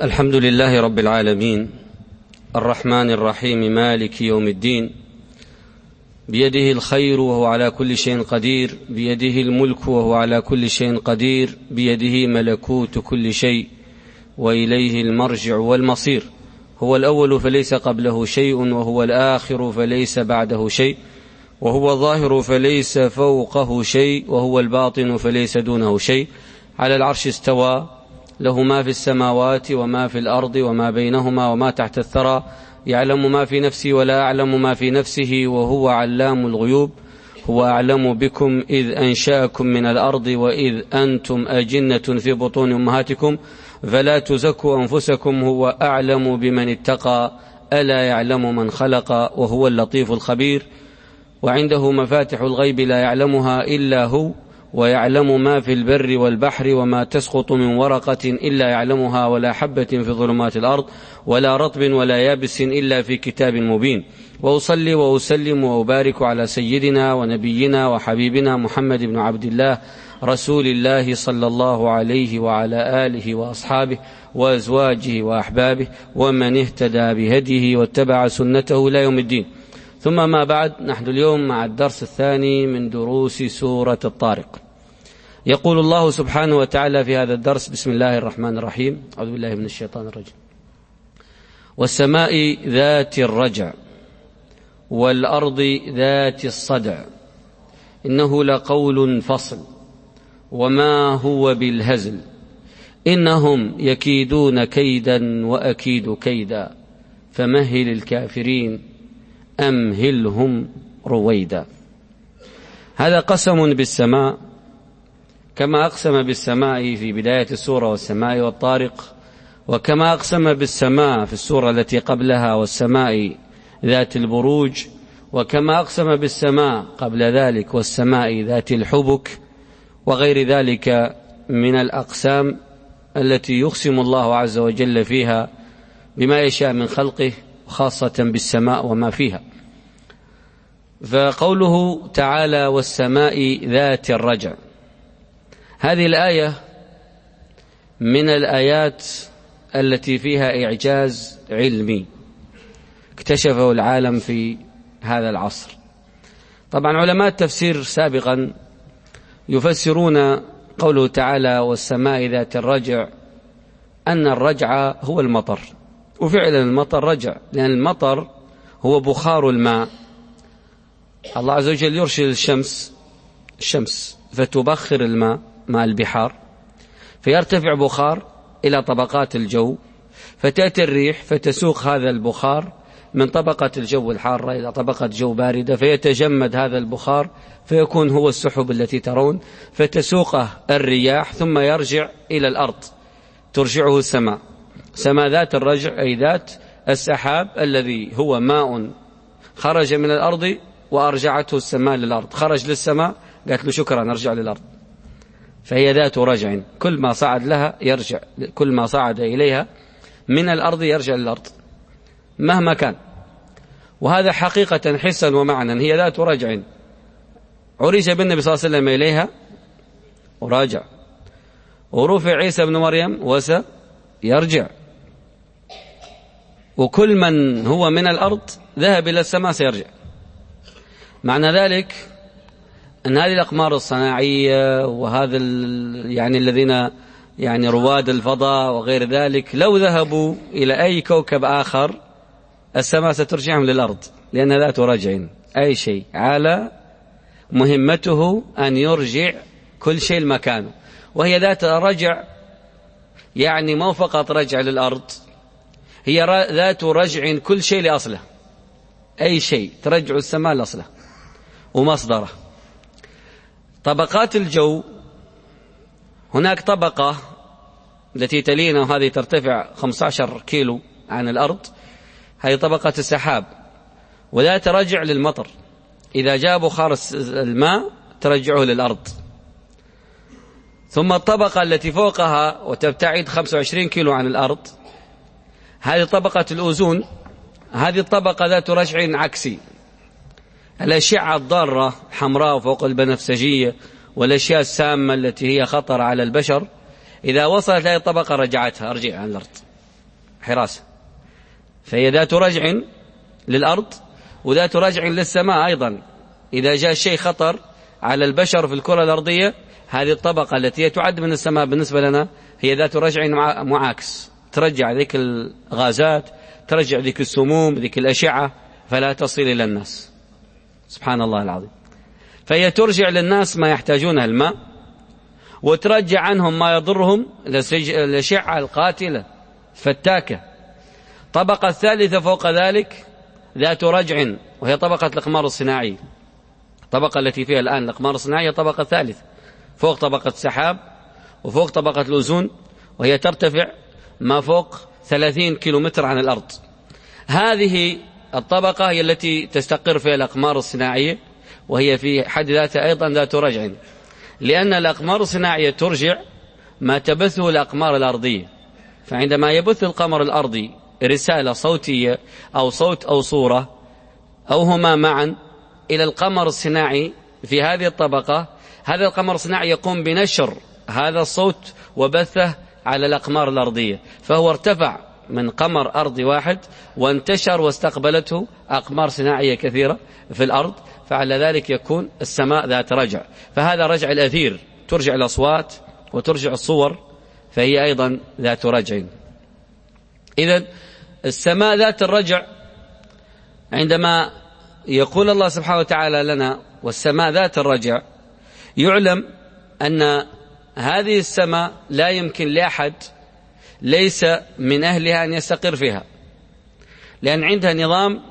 الحمد لله رب العالمين الرحمن الرحيم مالك يوم الدين، بيده الخير وهو على كل شيء قدير، بيده الملك وهو على كل شيء قدير، بيده ملكوت كل شيء وإليه المرجع والمصير. هو الأول فليس قبله شيء، وهو الآخر فليس بعده شيء، وهو الظاهر فليس فوقه شيء، وهو الباطن فليس دونه شيء. على العرش استوى، له ما في السماوات وما في الأرض وما بينهما وما تحت الثرى، يعلم ما في نفسي ولا أعلم ما في نفسه، وهو علام الغيوب. هو أعلم بكم إذ أنشأكم من الأرض وإذ أنتم أجنة في بطون أمهاتكم، فلا تزكوا أنفسكم، هو أعلم بمن اتقى، ألا يعلم من خلق وهو اللطيف الخبير. وعنده مفاتح الغيب لا يعلمها إلا هو، ويعلم ما في البر والبحر، وما تسقط من ورقة إلا يعلمها، ولا حبة في ظلمات الأرض، ولا رطب ولا يابس إلا في كتاب مبين. وأصلي وأسلم وأبارك على سيدنا ونبينا وحبيبنا محمد بن عبد الله، رسول الله صلى الله عليه وعلى آله وأصحابه وأزواجه وأحبابه، ومن اهتدى بهديه واتبع سنته إلى يوم الدين. ثم ما بعد، نحن اليوم مع الدرس الثاني من دروس سورة الطارق. يقول الله سبحانه وتعالى في هذا الدرس: بسم الله الرحمن الرحيم، أعوذ بالله من الشيطان الرجيم. والسماء ذات الرجع والأرض ذات الصدع إنه لقول فصل وما هو بالهزل إنهم يكيدون كيدا وأكيد كيدا فمهل الكافرين أمهلهم رويدا. هذا قسم بالسماء، كما أقسم بالسماء في بداية السورة والسماء والطارق، وكما أقسم بالسماء في السورة التي قبلها والسماء ذات البروج، وكما أقسم بالسماء قبل ذلك والسماء ذات الحبك، وغير ذلك من الأقسام التي يقسم الله عز وجل فيها بما يشاء من خلقه، خاصة بالسماء وما فيها. فقوله تعالى: والسماء ذات الرجع، هذه الآية من الآيات التي فيها إعجاز علمي اكتشفه العالم في هذا العصر. طبعا علماء التفسير سابقا يفسرون قوله تعالى: والسماء ذات الرجع، أن الرجع هو المطر، وفعلا المطر رجع، لأن المطر هو بخار الماء. الله عز وجل يرسل الشمس فتبخر الماء مع البحار، فيرتفع بخار إلى طبقات الجو، فتأتي الريح فتسوق هذا البخار من طبقة الجو الحارة إلى طبقة جو باردة، فيتجمد هذا البخار فيكون هو السحب التي ترون، فتسوقه الرياح ثم يرجع إلى الأرض، ترجعه السماء. سماء ذات الرجع أي ذات السحاب الذي هو ماء خرج من الأرض وأرجعته السماء للأرض، خرج للسماء قالت له شكرا نرجع للأرض، فهي ذات رجع، كل ما صعد لها يرجع، كل ما صعد إليها من الأرض يرجع للأرض مهما كان. وهذا حقيقة حسا ومعنى، هي ذات رجع، عرج بالنبي صلى الله عليه وسلم إليها وراجع، ورفع عيسى بن مريم وسيرجع، وكل من هو من الأرض ذهب إلى السماء سيرجع. معنى ذلك أن هذه الأقمار الصناعية وهذا الذين رواد الفضاء وغير ذلك لو ذهبوا إلى أي كوكب آخر السماء سترجعهم للأرض، لأن ذات رجع، أي شيء على مهمته أن يرجع كل شيء لمكانه. وهي ذات رجع، يعني مو فقط رجع للأرض، هي ذات رجع كل شيء لأصله، أي شيء ترجع السماء لأصله ومصدره. طبقات الجو، هناك طبقة التي تلينا وهذه ترتفع 15 كيلو عن الأرض، هذه طبقة السحاب، ولا ترجع للمطر، إذا جاء بخار الماء ترجعه للأرض. ثم الطبقة التي فوقها وتبتعد 25 كيلو عن الأرض، هذه طبقة الأوزون، هذه الطبقة ذات رجع عكسي. الأشعة الضارة حمراء فوق البنفسجية والأشياء السامة التي هي خطر على البشر، إذا وصلت هذه الطبقة رجعتها، أرجع عن الأرض. حراسة، فهي ذات رجع للأرض وذات رجع للسماء أيضا. إذا جاء شيء خطر على البشر في الكرة الأرضية، هذه الطبقة التي تعد من السماء بالنسبة لنا هي ذات رجع معاكس، ترجع ذيك الغازات، ترجع ذيك السموم، ذيك الأشعة، فلا تصل إلى الناس. سبحان الله العظيم. فهي ترجع للناس ما يحتاجونه، الماء، وترجع عنهم ما يضرهم، الأشعة القاتلة فتاكة. طبقة الثالثة فوق ذلك ذات رجع، وهي طبقة الأقمار الصناعية. الطبقة التي فيها الآن الأقمار الصناعية طبقة ثالثة، فوق طبقة السحاب وفوق طبقة الأوزون، وهي ترتفع ما فوق 30 كيلومتر عن الأرض. هذه الطبقة هي التي تستقر فيها الأقمار الصناعية، وهي في حد ذاتها أيضا ذات رجع، لأن الأقمار الصناعية ترجع ما تبثه الأقمار الأرضية. فعندما يبث القمر الأرضي رسالة صوتية أو صوت أو صورة أو هما معا إلى القمر الصناعي في هذه الطبقة، هذا القمر الصناعي يقوم بنشر هذا الصوت وبثه على الأقمار الأرضية، فهو ارتفع من قمر أرضي واحد وانتشر واستقبلته أقمار صناعية كثيرة في الأرض، فعلى ذلك يكون السماء ذات رجع. فهذا رجع الأثير، ترجع الأصوات وترجع الصور، فهي أيضا ذات رجع. إذن السماء ذات الرجع، عندما يقول الله سبحانه وتعالى لنا والسماء ذات الرجع، يعلم أن هذه السماء لا يمكن لأحد ليس من أهلها أن يستقر فيها، لأن عندها نظام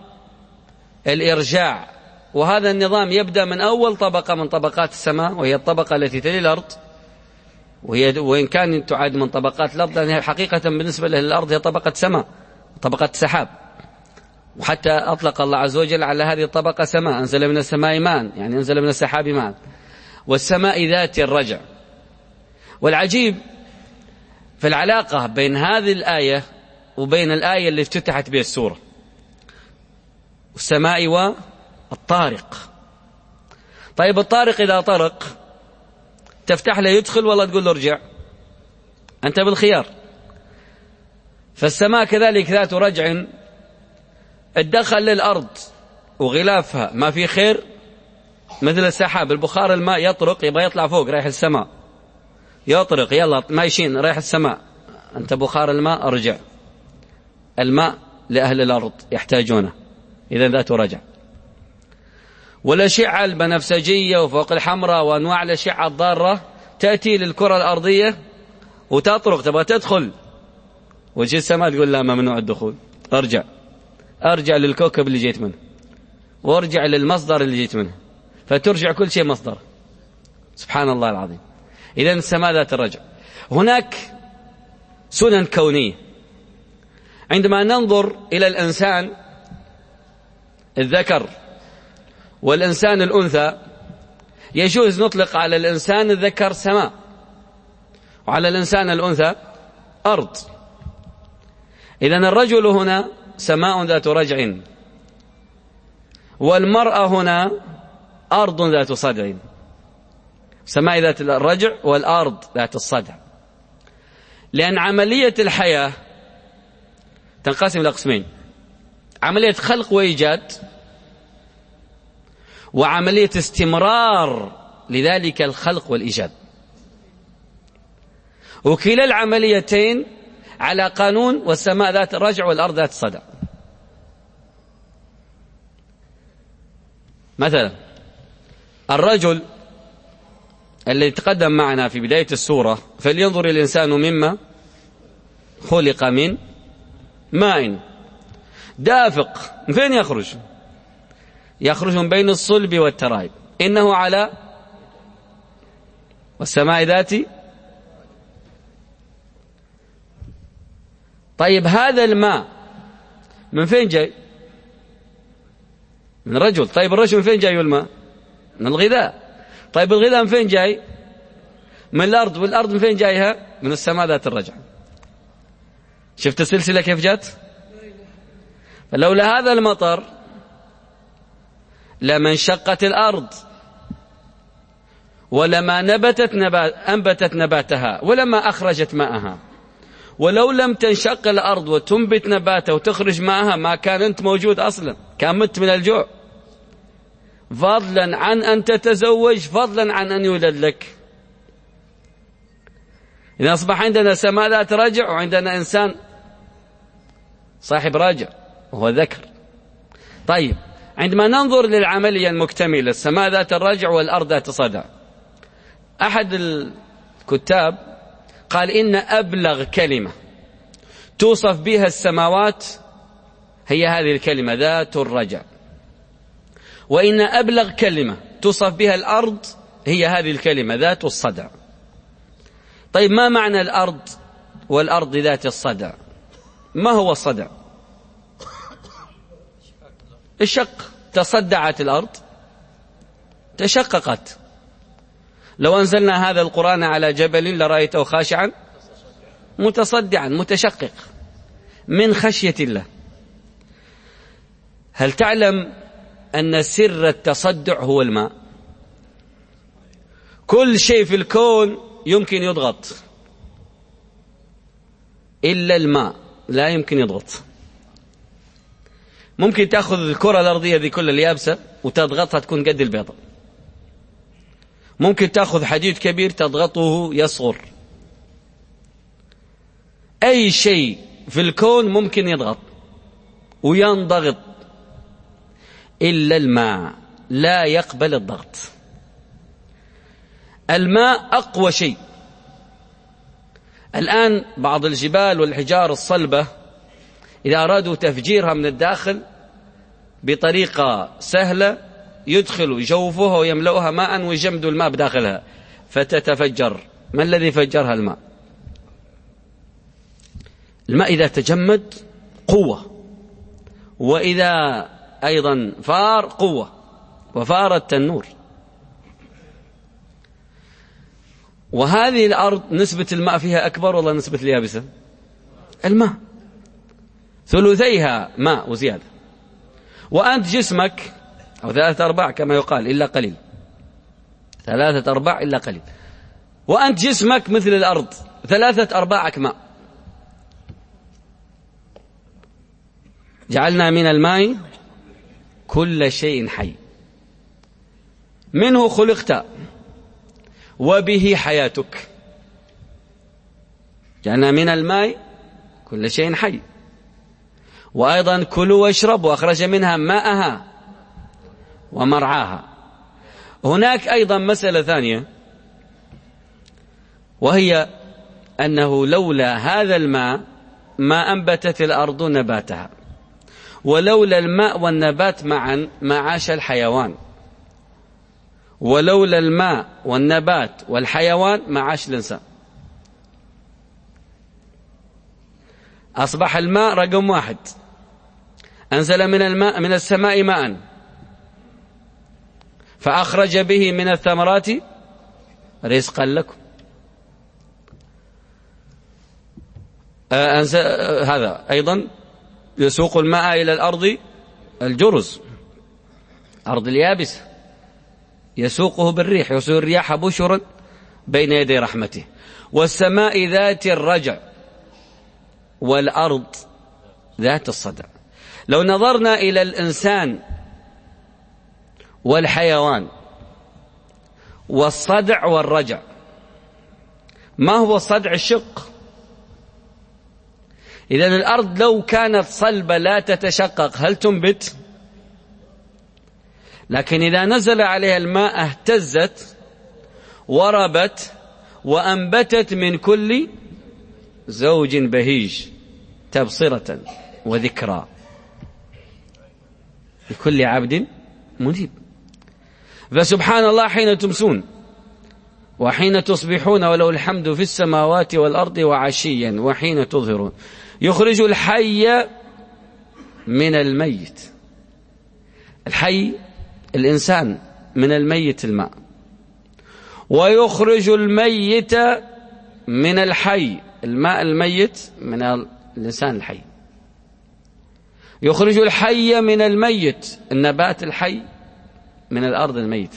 الإرجاع، وهذا النظام يبدأ من أول طبقة من طبقات السماء، وهي الطبقة التي تلي الأرض، وإن كان تعد من طبقات الأرض، لأنها حقيقة بالنسبة للأرض هي طبقة سماء، طبقة سحاب. وحتى أطلق الله عز وجل على هذه الطبقة سماء، أنزل من السماء ماء، يعني أنزل من السحاب ماء، والسماء ذات الرجع. والعجيب في العلاقة بين هذه الآية وبين الآية اللي افتتحت بها السورة، السماء والطارق. طيب الطارق إذا طرق تفتح له يدخل ولا تقول له ارجع؟ أنت بالخيار. فالسماء كذلك ذات رجع، الدخل للأرض وغلافها ما في خير، مثل السحاب، البخار الماء يطرق يبغى يطلع فوق رايح السماء، يطرق يلا ما يشين رايح السماء، أنت بخار الماء ارجع. الماء لأهل الأرض يحتاجونه، إذا ذات رجع. والأشعة البنفسجية وفوق الحمراء وأنواع الأشعة الضارة تأتي للكرة الأرضية وتطرق تبغى تدخل، وجه السماء تقول لا ممنوع الدخول، أرجع للكوكب اللي جيت منه، وارجع للمصدر اللي جيت منه، فترجع كل شيء مصدر. سبحان الله العظيم. إذن السماء ذات الرجع. هناك سنن كونية. عندما ننظر إلى الإنسان الذكر والإنسان الأنثى، يجوز نطلق على الإنسان الذكر سماء، وعلى الإنسان الأنثى أرض. إذن الرجل هنا سماء ذات رجع، والمرأة هنا أرض ذات صدع. سماء ذات الرجع والأرض ذات الصدع، لأن عملية الحياة تنقسم إلى قسمين: عملية خلق وإيجاد، وعملية استمرار لذلك الخلق والإيجاد. وكلا العمليتين على قانون، والسماء ذات الرجع والأرض ذات الصدع. مثلا الرجل الذي تقدم معنا في بداية السورة: فلينظر الإنسان مما خلق، من ماء دافق. من فين يخرج؟ يخرج من بين الصلب والترائب. إنه على والسماء ذات. طيب هذا الماء من فين جاي؟ من الرجل. طيب الرجل من فين جاي الماء؟ من الغذاء. طيب الغذاء من فين جاي؟ من الأرض. والأرض من فين جايها؟ من السماء ذات الرجع. شفت السلسلة كيف جات؟ فلولا هذا المطر لما انشقت الأرض، ولما أنبتت نباتها، ولما أخرجت ماءها، ولو لم تنشق الأرض وتنبت نباتة وتخرج ماءها ما كان أنت موجود أصلا، كان مت من الجوع، فضلا عن أن تتزوج، فضلا عن أن يولد لك. إذا أصبح عندنا سماء ذات رجع وعندنا إنسان صاحب راجع وهو ذكر. طيب، عندما ننظر للعملية المكتملة، السماء ذات الرجع والأرض ذات صدع، أحد الكتاب قال إن أبلغ كلمة توصف بها السماوات هي هذه الكلمة ذات الرجع، وإن أبلغ كلمة توصف بها الأرض هي هذه الكلمة ذات الصدع. طيب، ما معنى الأرض والأرض ذات الصدع؟ ما هو الصدع؟ الشق، تصدعت الأرض، تشققت. لو أنزلنا هذا القرآن على جبل لرأيته خاشعا متصدعا متشقق من خشية الله. هل تعلم أن سر التصدع هو الماء؟ كل شيء في الكون يمكن يضغط إلا الماء، لا يمكن يضغط. ممكن تأخذ الكرة الأرضية ذي كلها اليابسة وتضغطها تكون قد البيضة. ممكن تأخذ حديد كبير تضغطه يصغر. أي شيء في الكون ممكن يضغط وينضغط إلا الماء، لا يقبل الضغط. الماء أقوى شيء. الآن بعض الجبال والحجار الصلبة إذا أرادوا تفجيرها من الداخل بطريقة سهلة يدخلوا جوفها ويملؤها ماء ويجمدوا الماء بداخلها فتتفجر. ما الذي فجرها؟ الماء. الماء إذا تجمد قوة، وإذا أيضا فار قوة، وفار التنور. وهذه الأرض نسبة الماء فيها أكبر ولا نسبة اليابسة؟ الماء ثلثيها ماء وزيادة. وأنت جسمك أو 3/4 كما يقال إلا قليل، 3/4 إلا قليل، وأنت جسمك مثل الأرض 3/4 ماء. جعلنا من الماء كل شيء حي، منه خلقت وبه حياتك. جعلنا من الماء كل شيء حي، وأيضا كلوا واشربوا أخرج منها ماءها ومرعاها. هناك أيضا مسألة ثانية، وهي أنه لولا هذا الماء ما أنبتت الأرض نباتها، ولولا الماء والنبات معا ما عاش الحيوان، ولولا الماء والنبات والحيوان ما عاش الإنسان. أصبح الماء رقم 1. أنزل من السماء ماء فأخرج به من الثمرات رزقا لكم. هذا أيضا يسوق الماء إلى الأرض الجرز، أرض اليابسة، يسوقه بالريح، يسوق الرياح بشرا بين يدي رحمته. والسماء ذات الرجع والأرض ذات الصدع. لو نظرنا إلى الإنسان والحيوان والصدع والرجع، ما هو الصدع؟ الشق. إذن الأرض لو كانت صلبة لا تتشقق هل تنبت؟ لكن إذا نزل عليها الماء اهتزت وربت وأنبتت من كل زوج بهيج تبصرة وذكرى لكل عبد منيب. فسبحان الله حين تمسون وحين تصبحون وله الحمد في السماوات والأرض وعشيا وحين تظهرون. يخرج الحي من الميت، الحي الإنسان، من الميت الماء، ويخرج الميت من الحي، الماء الميت من الإنسان الحي. يخرج الحي من الميت، النبات الحي من الأرض الميت،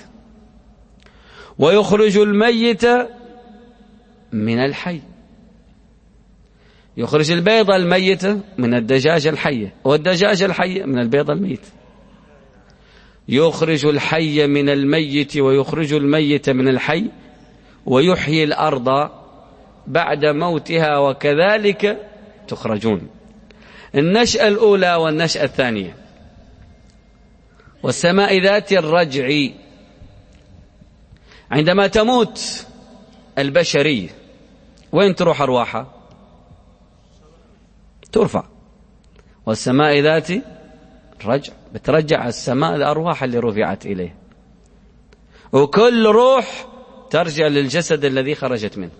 ويخرج الميت من الحي. يخرج البيضة الميتة من الدجاجة الحية، والدجاجة الحية من البيضة الميتة. يخرج الحي من الميت ويخرج الميت من الحي، ويحيي الأرض بعد موتها، وكذلك تخرجون. النشأة الأولى والنشأة الثانية. والسماء ذات الرجع، عندما تموت البشرية وين تروح أرواحها؟ ترفع. والسماء ذات الرجع، بترجع السماء الأرواح اللي رفعت إليه، وكل روح ترجع للجسد الذي خرجت منه.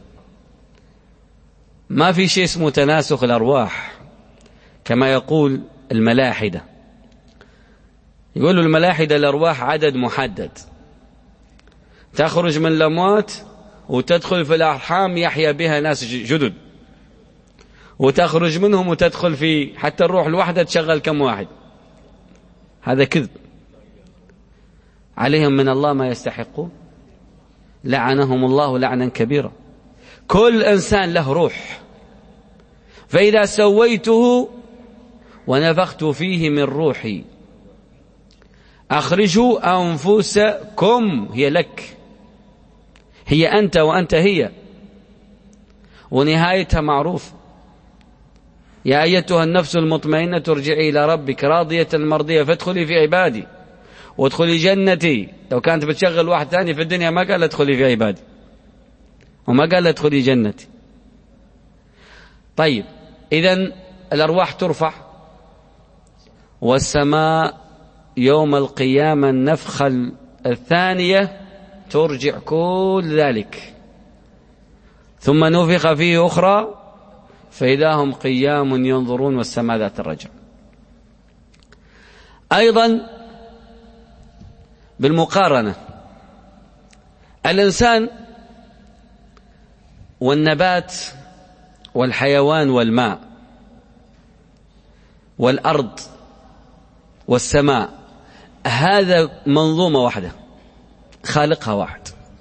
ما في شيء اسمه تناسخ الأرواح كما يقول الملاحدة. يقولوا الملاحدة الأرواح عدد محدد، تخرج من الأموات وتدخل في الأرحام يحيى بها ناس جدد، وتخرج منهم وتدخل في حتى الروح الواحدة تشغل كم واحد. هذا كذب، عليهم من الله ما يستحقون، لعنهم الله لعنا كبيرا. كل إنسان له روح، فإذا سويته ونفخت فيه من روحي أخرجوا أنفسكم، هي لك، هي أنت وأنت هي، ونهايتها معروف. يا أيتها النفس المطمئنة ارجعي إلى ربك راضية مرضية فادخلي في عبادي وادخلي جنتي. لو كانت بتشغل واحد ثاني في الدنيا ما قال ادخلي في عبادي، وما قال ادخلي جنتي. طيب، إذن الأرواح ترفع، والسماء يوم القيامة النفخة الثانية ترجع كل ذلك، ثم نفخ فيه أخرى فإذا هم قيام ينظرون، والسماء ذات الرجع. أيضا بالمقارنة، الإنسان والنبات والحيوان والماء والأرض والسماء، هذا منظومة واحدة خالقها واحد.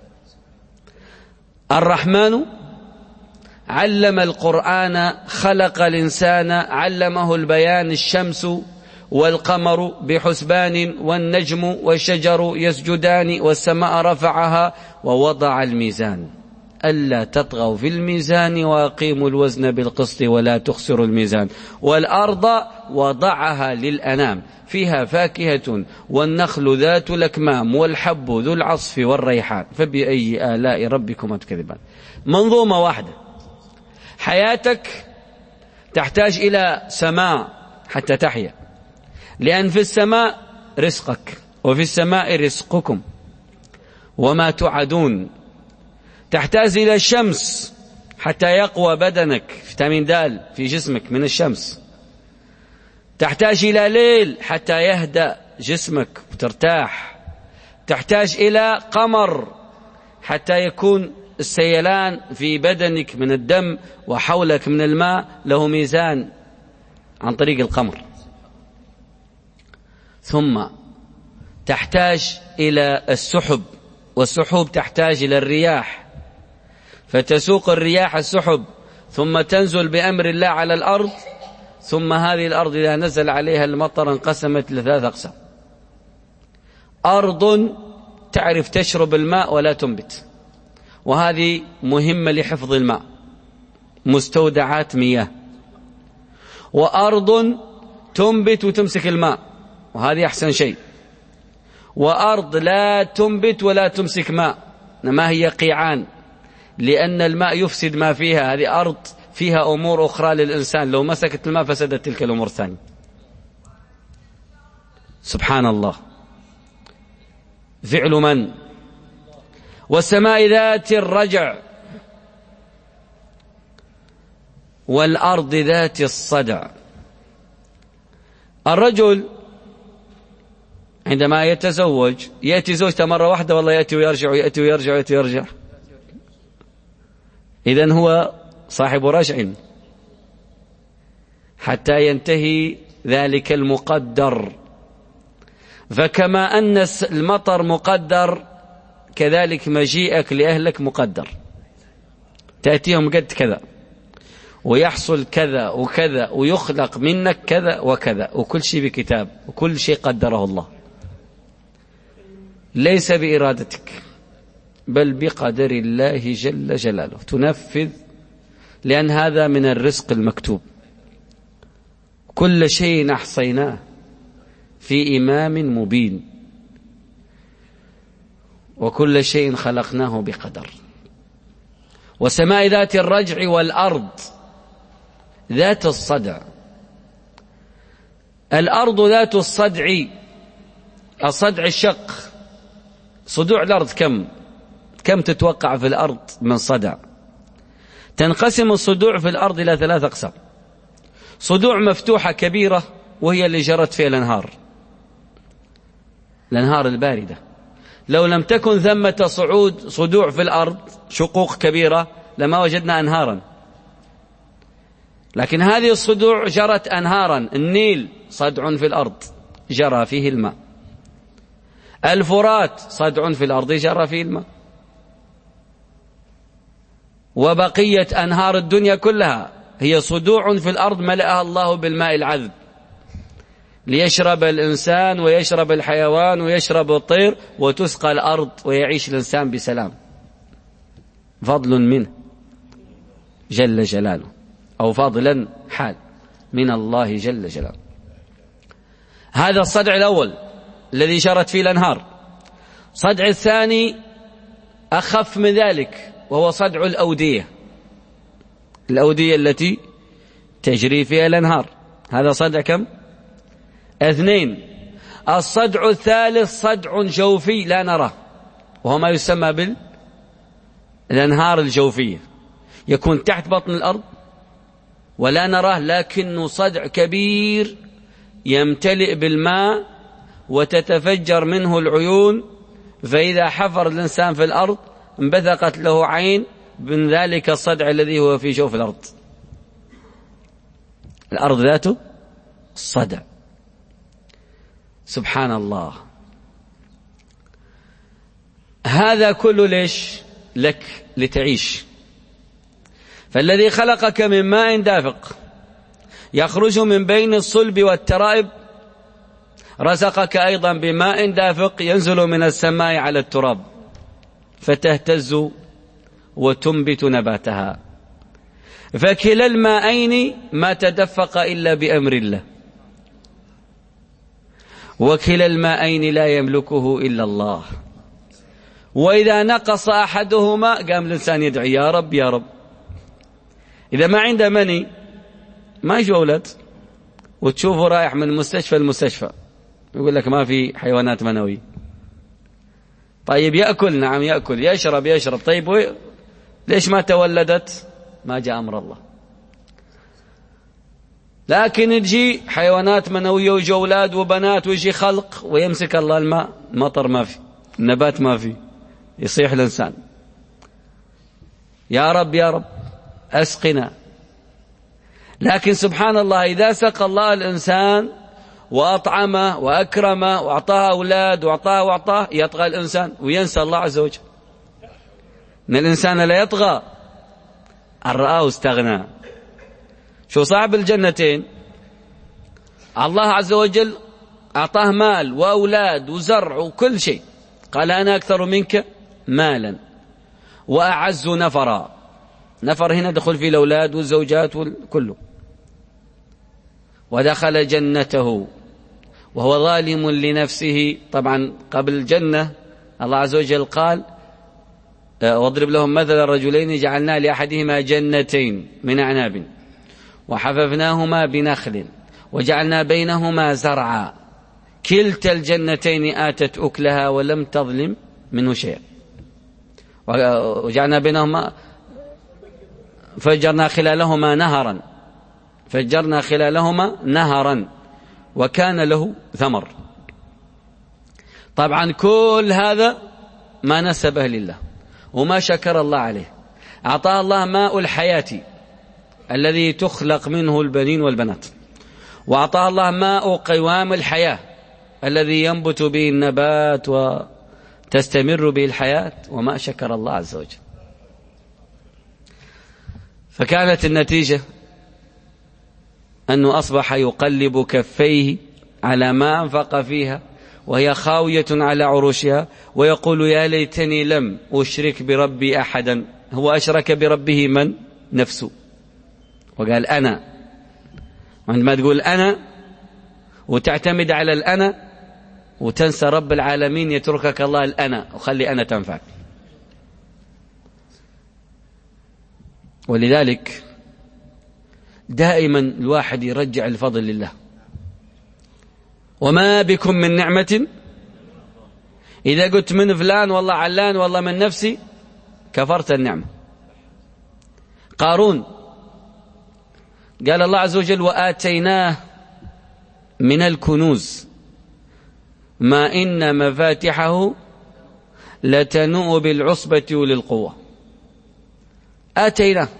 الرحمن علم القرآن، خلق الإنسان، علمه البيان، الشمس والقمر بحسبان، والنجم والشجر يسجدان، والسماء رفعها ووضع الميزان ألا تطغوا في الميزان وأقيموا الوزن بالقسط ولا تخسروا الميزان، والأرض وضعها للأنام فيها فاكهة والنخل ذات الأكمام والحب ذو العصف والريحان فبأي آلاء ربكما تكذبان. منظومة واحدة. حياتك تحتاج إلى سماء حتى تحيا، لأن في السماء رزقك، وفي السماء رزقكم وما تعدون. تحتاج إلى الشمس حتى يقوى بدنك، فيتامين د في جسمك من الشمس. تحتاج إلى ليل حتى يهدأ جسمك وترتاح. تحتاج إلى قمر حتى يكون السيلان في بدنك من الدم وحولك من الماء له ميزان عن طريق القمر. ثم تحتاج إلى السحب، والسحب تحتاج إلى الرياح، فتسوق الرياح السحب ثم تنزل بأمر الله على الأرض، ثم هذه الأرض إذا نزل عليها المطر انقسمت لثلاث أقسام. أرض تعرف تشرب الماء ولا تنبت، وهذه مهمة لحفظ الماء، مستودعات مياه. وأرض تنبت وتمسك الماء، وهذه أحسن شيء. وأرض لا تنبت ولا تمسك ماء، ما هي قيعان، لأن الماء يفسد ما فيها. هذه أرض فيها أمور أخرى للإنسان، لو مسكت الماء فسدت تلك الأمور الثانية. سبحان الله، فعل من؟ والسماء ذات الرجع والأرض ذات الصدع. الرجل عندما يتزوج يأتي زوجته مرة واحدة، والله يأتي ويرجع ويأتي ويرجع ويأتي ويرجع، إذن هو صاحب رجع حتى ينتهي ذلك المقدر. فكما أن المطر مقدر، كذلك مجيئك لأهلك مقدر، تأتيهم قد كذا. ويحصل كذا وكذا ويخلق منك كذا وكذا، وكل شيء بكتاب، وكل شيء قدره الله، ليس بإرادتك بل بقدر الله جل جلاله تنفذ، لأن هذا من الرزق المكتوب. كل شيء أحصيناه في إمام مبين، وكل شيء خلقناه بقدر. وسماء ذات الرجع والأرض ذات الصدع. الأرض ذات الصدع، الصدع الشق، صدوع الأرض كم تتوقع في الأرض من صدع؟ تنقسم الصدوع في الأرض إلى 3 أقسام. صدوع مفتوحة كبيرة وهي اللي جرت فيها الأنهار الباردة. لو لم تكن ثمة صدوع في الأرض، شقوق كبيرة، لما وجدنا أنهارا. لكن هذه الصدوع جرت أنهارا. النيل صدع في الأرض جرى فيه الماء، الفرات صدع في الأرض جرى فيه الماء، وبقية أنهار الدنيا كلها هي صدوع في الأرض ملأها الله بالماء العذب ليشرب الإنسان ويشرب الحيوان ويشرب الطير، وتسقى الأرض ويعيش الإنسان بسلام، فضل منه جل جلاله، أو فضلا حال من الله جل جلاله. هذا الصدع الأول الذي جرت فيه الأنهار. صدع الثاني أخف من ذلك، وهو صدع الأودية التي تجري فيها الأنهار. هذا صدع كم؟ 2. الصدع الثالث صدع جوفي لا نراه، وهو ما يسمى بالأنهار الجوفية، يكون تحت بطن الأرض ولا نراه، لكنه صدع كبير يمتلئ بالماء وتتفجر منه العيون، فإذا حفر الإنسان في الأرض انبثقت له عين من ذلك الصدع الذي هو في جوف الأرض. الأرض ذاته الصدع. سبحان الله. هذا كله ليش؟ لك لتعيش. فالذي خلقك من ماء دافق يخرج من بين الصلب والترائب رزقك أيضا بماء دافق ينزل من السماء على التراب فتهتز وتنبت نباتها. فكلا الماءين ما تدفق إلا بأمر الله، وكلا الماءين لا يملكه إلا الله. وإذا نقص أحدهما قام الإنسان يدعي يا رب يا رب. إذا ما عنده مني ما يجوا أولاد، وتشوفه رايح من مستشفى المستشفى يقول لك ما في حيوانات منوية. طيب يأكل، نعم يأكل، يشرب، طيب ليش ما تولدت؟ ما جاء أمر الله. لكن تجي حيوانات منوية ويجي أولاد وبنات ويجي خلق ويمسك الله الماء، مطر ما في، النبات ما في، يصيح الإنسان يا رب يا رب أسقنا. لكن سبحان الله إذا سقى الله الإنسان وأطعمه وأكرمه وأعطاه أولاد وأعطاه يطغى الإنسان وينسى الله عز وجل. إن الإنسان لا يطغى أن رآه استغنى. شو صاحب الجنتين؟ الله عز وجل أعطاه مال وأولاد وزرع وكل شيء، قال أنا أكثر منك مالا وأعز نفرا. نفر هنا دخل فيه الأولاد والزوجات وكله. ودخل جنته وهو ظالم لنفسه. طبعا قبل الجنة الله عز وجل قال واضرب لهم مثل الرجلين جعلنا لأحدهما جنتين من أعناب وحففناهما بنخل وجعلنا بينهما زرعا كلتا الجنتين آتت أكلها ولم تظلم منه شيء. وجعلنا بينهما فجرنا خلالهما نهرا وكان له ثمر. طبعا كل هذا ما نسبه لله وما شكر الله عليه. أعطاه الله ماء الحياة الذي تخلق منه البنين والبنات، وأعطاه الله ماء قوام الحياة الذي ينبت به النبات وتستمر به الحياة، وما شكر الله عز وجل. فكانت النتيجة أنه أصبح يقلب كفيه على ما أنفق فيها وهي خاوية على عروشها، ويقول يا ليتني لم أشرك بربي أحدا. هو أشرك بربه من؟ نفسه، وقال أنا. عندما تقول أنا وتعتمد على الأنا وتنسى رب العالمين، يتركك الله الأنا وخلي أنا تنفعك. ولذلك دائما الواحد يرجع الفضل لله. وما بكم من نعمة، إذا قلت من فلان والله علان والله من نفسي كفرت النعمة. قارون قال الله عز وجل وآتيناه من الكنوز ما إن مفاتحه لتنوء بالعصبة أولي القوة. آتيناه،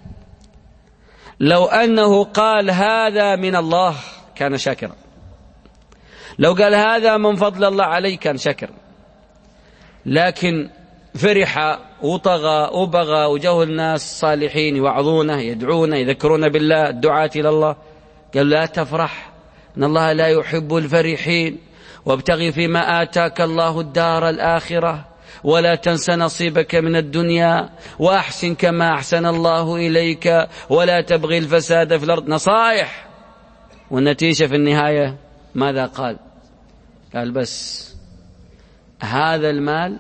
لو أنه قال هذا من الله كان شاكرا، لو قال هذا من فضل الله علي كان شاكرا، لكن فرح وطغى وبغى وجه الناس صالحين يوعظونه يدعونه يذكرون بالله الدعاة إلى الله، قال لا تفرح إن الله لا يحب الفرحين، وابتغي فيما آتاك الله الدار الآخرة ولا تنس نصيبك من الدنيا وأحسن كما أحسن الله إليك ولا تبغي الفساد في الأرض. نصائح، والنتيجة في النهاية ماذا قال؟ قال بس هذا المال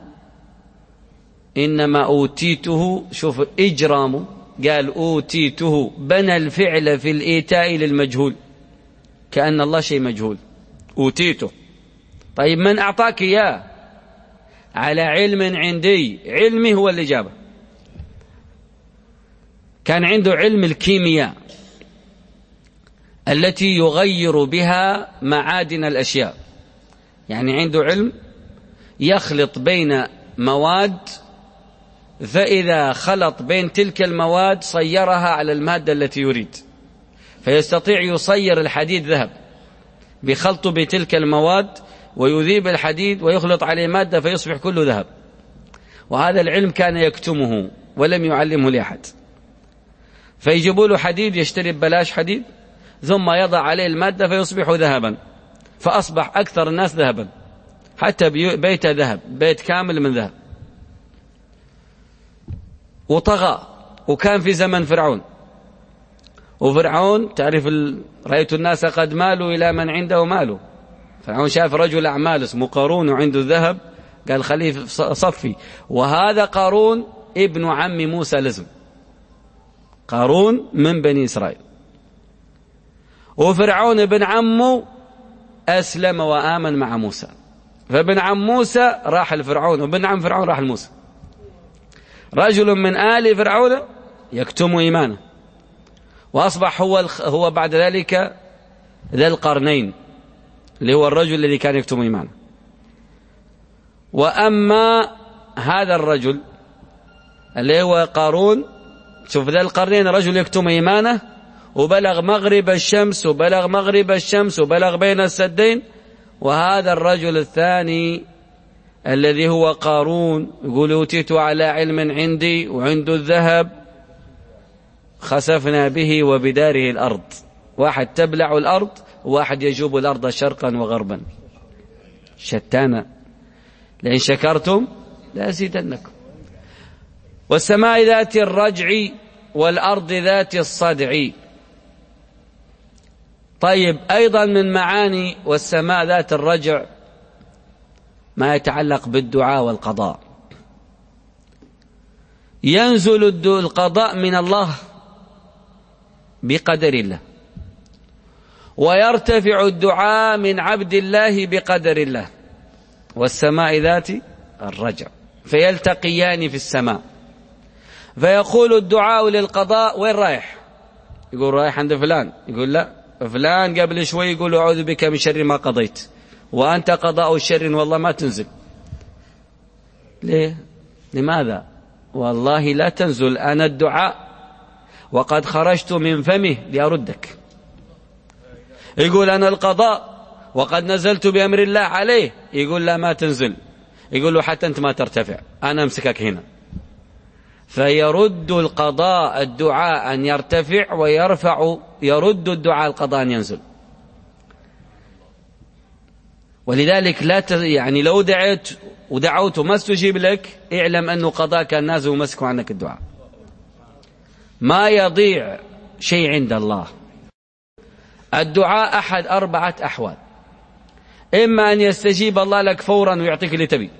إنما أوتيته، شوف إجرامه، قال أوتيته، بنى الفعل في الإيتاء للمجهول كأن الله شيء مجهول. أوتيته، طيب من أعطاك إياه؟ على علم عندي، علمي هو اللي جابه. كان عنده علم الكيمياء التي يغير بها معادن الأشياء، يعني عنده علم يخلط بين مواد، فإذا خلط بين تلك المواد صيرها على المادة التي يريد، فيستطيع يصير الحديد ذهب بخلطه بتلك المواد، ويذيب الحديد ويخلط عليه مادة فيصبح كله ذهب. وهذا العلم كان يكتمه ولم يعلمه لأحد. فيجيبوا له حديد، يشتري ببلاش حديد، ثم يضع عليه المادة فيصبح ذهبا، فأصبح أكثر الناس ذهبا، حتى بيت ذهب، بيت كامل من ذهب. وطغى، وكان في زمن فرعون، وفرعون تعرف رأيت الناس قد مالوا إلى من عنده ماله. فرعون شاف رجل أعمال اسمه قارون وعنده الذهب، قال خليه صفي. وهذا قارون ابن عم موسى لزم، قارون من بني إسرائيل، وفرعون ابن عمه أسلم وآمن مع موسى، فابن عم موسى راح لفرعون وابن عم فرعون راح لموسى. رجل من آل فرعون يكتم إيمانه، وأصبح هو بعد ذلك ذا القرنين، اللي هو الرجل الذي كان يكتم إيمانه. وأما هذا الرجل اللي هو قارون، شوف ذا القرنين رجل يكتم إيمانه، وبلغ مغرب الشمس وبلغ مغرب الشمس وبلغ بين السدين. وهذا الرجل الثاني الذي هو قارون يقول أوتيت على علم عندي وعنده الذهب، خسفنا به وبداره الأرض، واحد تبلع الأرض وواحد يجوب الأرض شرقا وغربا، شتانا. لئن شكرتم لأزيدنكم. والسماء ذات الرجع والأرض ذات الصدع. طيب أيضا من معاني والسماء ذات الرجع ما يتعلق بالدعاء والقضاء. ينزل القضاء من الله بقدر الله، ويرتفع الدعاء من عبد الله بقدر الله. والسماء ذات الرجع، فيلتقيان في السماء، فيقول الدعاء للقضاء وين رايح؟ يقول رايح عند فلان، يقول لا، فلان قبل شوي يقول أعوذ بك من شر ما قضيت، وأنت قضاء الشر والله ما تنزل. ليه؟ لماذا؟ والله لا تنزل، أنا الدعاء وقد خرجت من فمه لأردك. يقول أنا القضاء وقد نزلت بأمر الله عليه، يقول لا ما تنزل، يقول له حتى أنت ما ترتفع، أنا أمسكك هنا. فيرد القضاء الدعاء أن يرتفع، يرد الدعاء القضاء أن ينزل. ولذلك يعني لو ودعوت وما استجيب لك، اعلم أنه قضاء كان نازل ومسك عنك الدعاء. ما يضيع شيء عند الله. الدعاء أحد 4 أحوال: إما أن يستجيب الله لك فورا ويعطيك اللي تبي،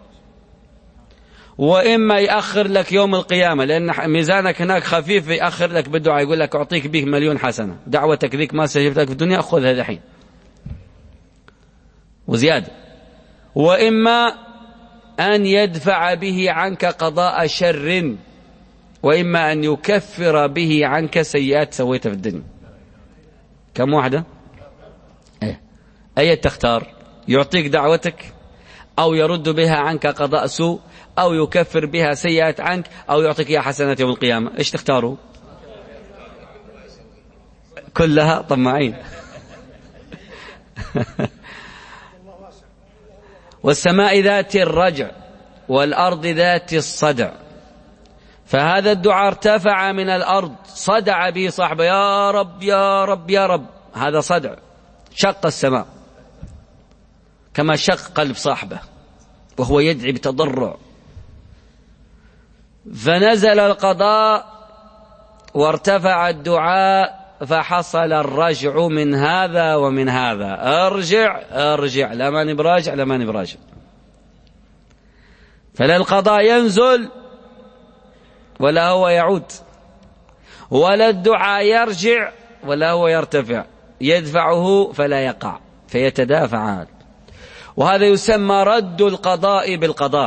وإما يأخر لك يوم القيامة لأن ميزانك هناك خفيف، يأخر لك بالدعاء، يقول لك أعطيك به 1,000,000 حسنة، دعوتك ذيك ما استجبت لك في الدنيا خذها الحين وزيادة. وإما أن يدفع به عنك قضاء شر، وإما أن يكفر به عنك سيئات سويتها في الدنيا. كم واحدة؟ أي تختار؟ يعطيك دعوتك، أو يرد بها عنك قضاء سوء، أو يكفر بها سيئات عنك، أو يعطيك يا حسنات يوم القيامة. إيش تختاروا؟ كلها طماعين. والسماء ذات الرجع والأرض ذات الصدع. فهذا الدعاء ارتفع من الأرض، صدع به صاحبه: يا رب يا رب يا رب. هذا صدع، شق السماء كما شق قلب صاحبه وهو يدعي بتضرع. فنزل القضاء وارتفع الدعاء، فحصل الرجع من هذا ومن هذا. ارجع، لا ماني براجع. فلا القضاء ينزل ولا هو يعود، ولا الدعاء يرجع ولا هو يرتفع، يدفعه فلا يقع فيتدافعان. وهذا يسمى رد القضاء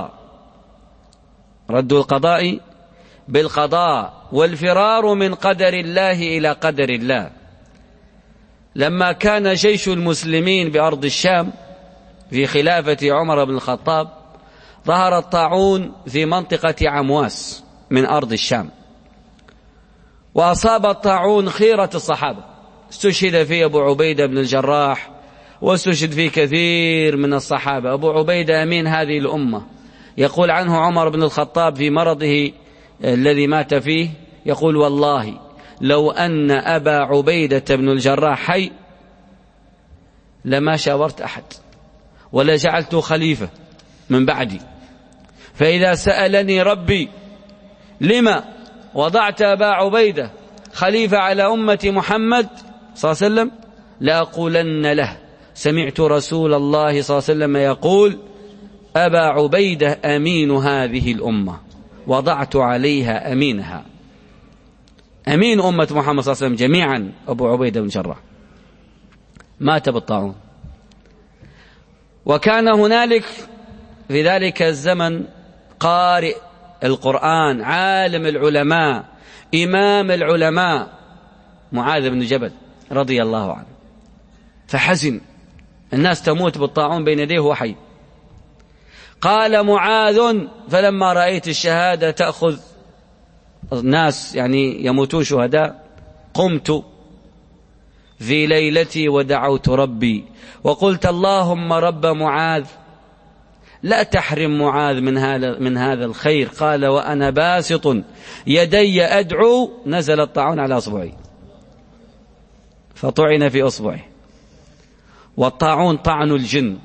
بالقضاء، والفرار من قدر الله إلى قدر الله. لما كان جيش المسلمين بأرض الشام في خلافة عمر بن الخطاب، ظهر الطاعون في منطقة عمواس من أرض الشام، وأصاب الطاعون خيرة الصحابة. استشهد فيه أبو عبيدة بن الجراح، واستشهد فيه كثير من الصحابة. أبو عبيدة أمين هذه الأمة، يقول عنه عمر بن الخطاب في مرضه الذي مات فيه، يقول: والله لو أن أبا عبيدة بن الجراح حي لما شاورت أحد ولا جعلته خليفة من بعدي، فإذا سألني ربي لما وضعت أبا عبيدة خليفة على أمة محمد صلى الله عليه وسلم لأقولن له: سمعت رسول الله صلى الله عليه وسلم يقول: أبا عبيدة أمين هذه الأمة، وضعت عليها أمينها. أمين أمة محمد صلى الله عليه وسلم جميعا أبو عبيدة بن الجراح، مات بالطاعون. وكان هنالك في ذلك الزمن قارئ القرآن، عالم العلماء، إمام العلماء، معاذ بن جبل رضي الله عنه. فحزن، الناس تموت بالطاعون بين يديه وهو حي. قال معاذ: فلما رأيت الشهادة تأخذ الناس يعني يموتون شهداء، قمت في ليلتي ودعوت ربي وقلت: اللهم رب معاذ لا تحرم معاذ من هذا الخير. قال: وأنا باسط يدي أدعو، نزل الطاعون على أصبعي فطعن في أصبعه. والطاعون طعن الجن،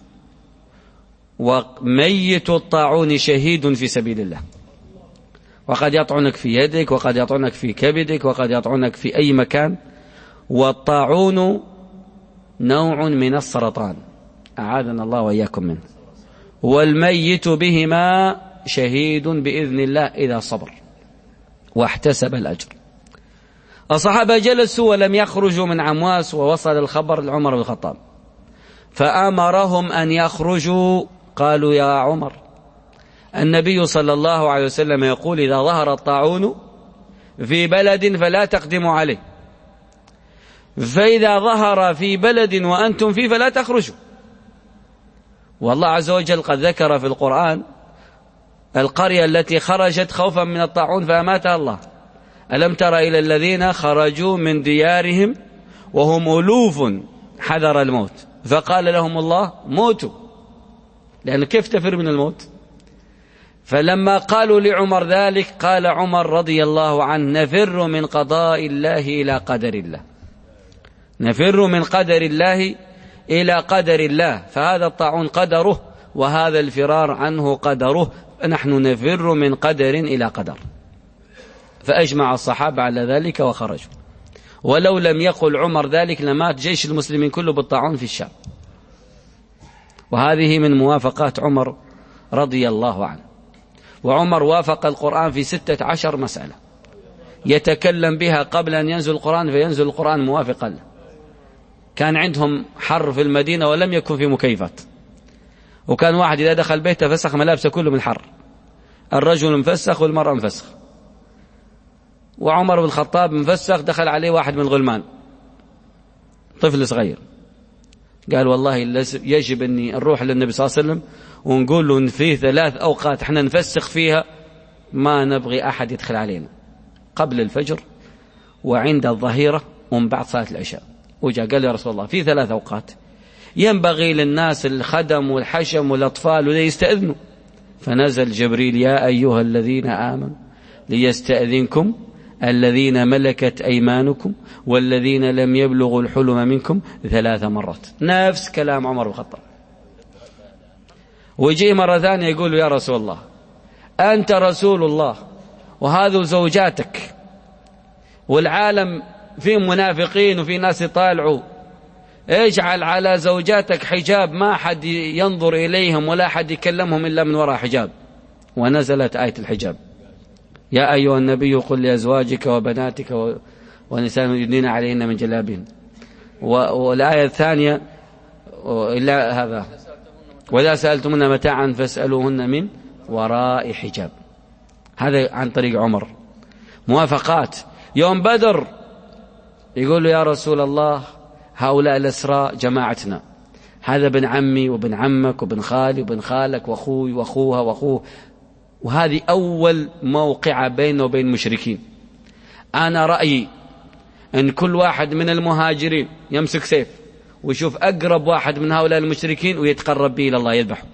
وميت الطاعون شهيد في سبيل الله. وقد يطعنك في يدك، وقد يطعنك في كبدك، وقد يطعنك في أي مكان. والطاعون نوع من السرطان، أعاذنا الله وإياكم منه. والميت بهما شهيد بإذن الله إذا صبر واحتسب الأجر. الصحابة جلسوا ولم يخرجوا من عمواس، ووصل الخبر لعمر بن الخطاب فأمرهم أن يخرجوا. قالوا: يا عمر، النبي صلى الله عليه وسلم يقول: إذا ظهر الطاعون في بلد فلا تقدموا عليه، فإذا ظهر في بلد وأنتم فيه فلا تخرجوا. والله عز وجل قد ذكر في القرآن القرية التي خرجت خوفا من الطاعون فأماتها الله. ألم تر إلى الذين خرجوا من ديارهم وهم ألوف حذر الموت فقال لهم الله: موتوا. لأن كيف تفر من الموت؟ فلما قالوا لعمر ذلك قال عمر رضي الله عنه: نفر من قضاء الله إلى قدر الله، نفر من قدر الله إلى قدر الله، فهذا الطاعون قدره وهذا الفرار عنه قدره، فنحن نفر من قدر إلى قدر. فأجمع الصحابة على ذلك وخرجوا، ولو لم يقل عمر ذلك لمات جيش المسلمين كله بالطاعون في الشام. وهذه من موافقات عمر رضي الله عنه. وعمر وافق القرآن في 16 مسألة يتكلم بها قبل أن ينزل القرآن، فينزل القرآن موافقا له. كان عندهم حر في المدينة ولم يكن في مكيفات، وكان واحد إذا دخل بيته فسخ ملابسه كله من الحر، الرجل مفسخ والمرأة مفسخ. وعمر بن الخطاب مفسخ، دخل عليه واحد من الغلمان طفل صغير، قال: والله يجب أني نروح للنبي صلى الله عليه وسلم ونقول له إن فيه 3 أوقات احنا نفسخ فيها ما نبغي أحد يدخل علينا، قبل الفجر وعند الظهيرة ومن بعد صلاة العشاء. وجاء قال: يا رسول الله في 3 أوقات ينبغي للناس الخدم والحشم والأطفال ولا يستأذنوا. فنزل جبريل: يا أيها الذين آمنوا ليستأذنكم الذين ملكت أيمانكم والذين لم يبلغوا الحلم منكم 3 مرات. نفس كلام عمر بن الخطاب. ويجي مرة ثانية يقول: يا رسول الله أنت رسول الله وهذو زوجاتك والعالم فيه منافقين وفي ناس يطالعوا، اجعل على زوجاتك حجاب ما حد ينظر إليهم ولا حد يكلمهم إلا من وراء حجاب. ونزلت آية الحجاب: يا أيها النبي قل لأزواجك وبناتك ونساء يدنين عليهن من جلابهن. والآية الثانية إلا هذا: وإذا سألتمن متاعا فاسألوهن من وراء حجاب. هذا عن طريق عمر. موافقات. يوم بدر يقول له: يا رسول الله هؤلاء الأسراء جماعتنا، هذا ابن عمي وابن عمك وابن خالي وابن خالك وأخوي وأخوها وأخوه، وهذه أول موقعة بينه وبين المشركين. أنا رأيي أن كل واحد من المهاجرين يمسك سيف ويشوف أقرب واحد من هؤلاء المشركين ويتقرب به إلى الله يذبحه،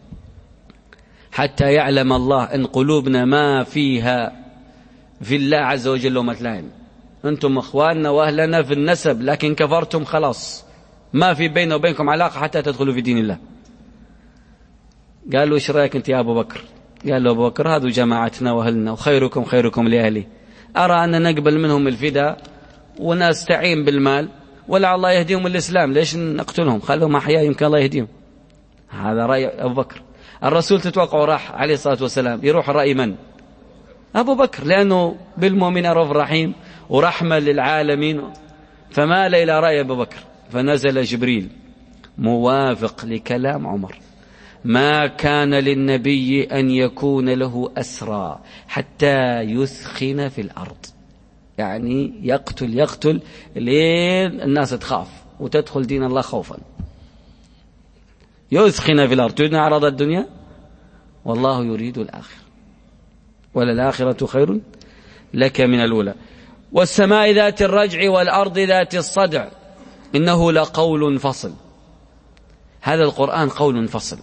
حتى يعلم الله أن قلوبنا ما فيها في الله عز وجل ومثلين. أنتم أخواننا وأهلنا في النسب، لكن كفرتم خلاص ما في بيننا وبينكم علاقة حتى تدخلوا في دين الله. قالوا: إيش رأيك أنت يا أبو بكر؟ قال له أبو بكر: هذا جماعتنا وأهلنا وخيركم خيركم لأهلي، أرى أن نقبل منهم الفداء ونستعين بالمال ولعل الله يهديهم الإسلام، ليش نقتلهم؟ خلوهم أحياء يمكن الله يهديهم. هذا رأي أبو بكر. الرسول تتوقع راح عليه الصلاة والسلام يروح رأي من؟ أبو بكر، لأنه بالمؤمن رؤوف رحيم ورحمة للعالمين، فمال إلى رأي أبو بكر. فنزل جبريل موافق لكلام عمر: ما كان للنبي أن يكون له أسرى حتى يثخن في الأرض، يعني يقتل لين الناس تخاف وتدخل دين الله خوفا. يثخن في الأرض. تريد عرض الدنيا والله يريد الآخرة، وللآخرة خير لك من الأولى. والسماء ذات الرجع والأرض ذات الصدع إنه لقول فصل. هذا القرآن قول فصل.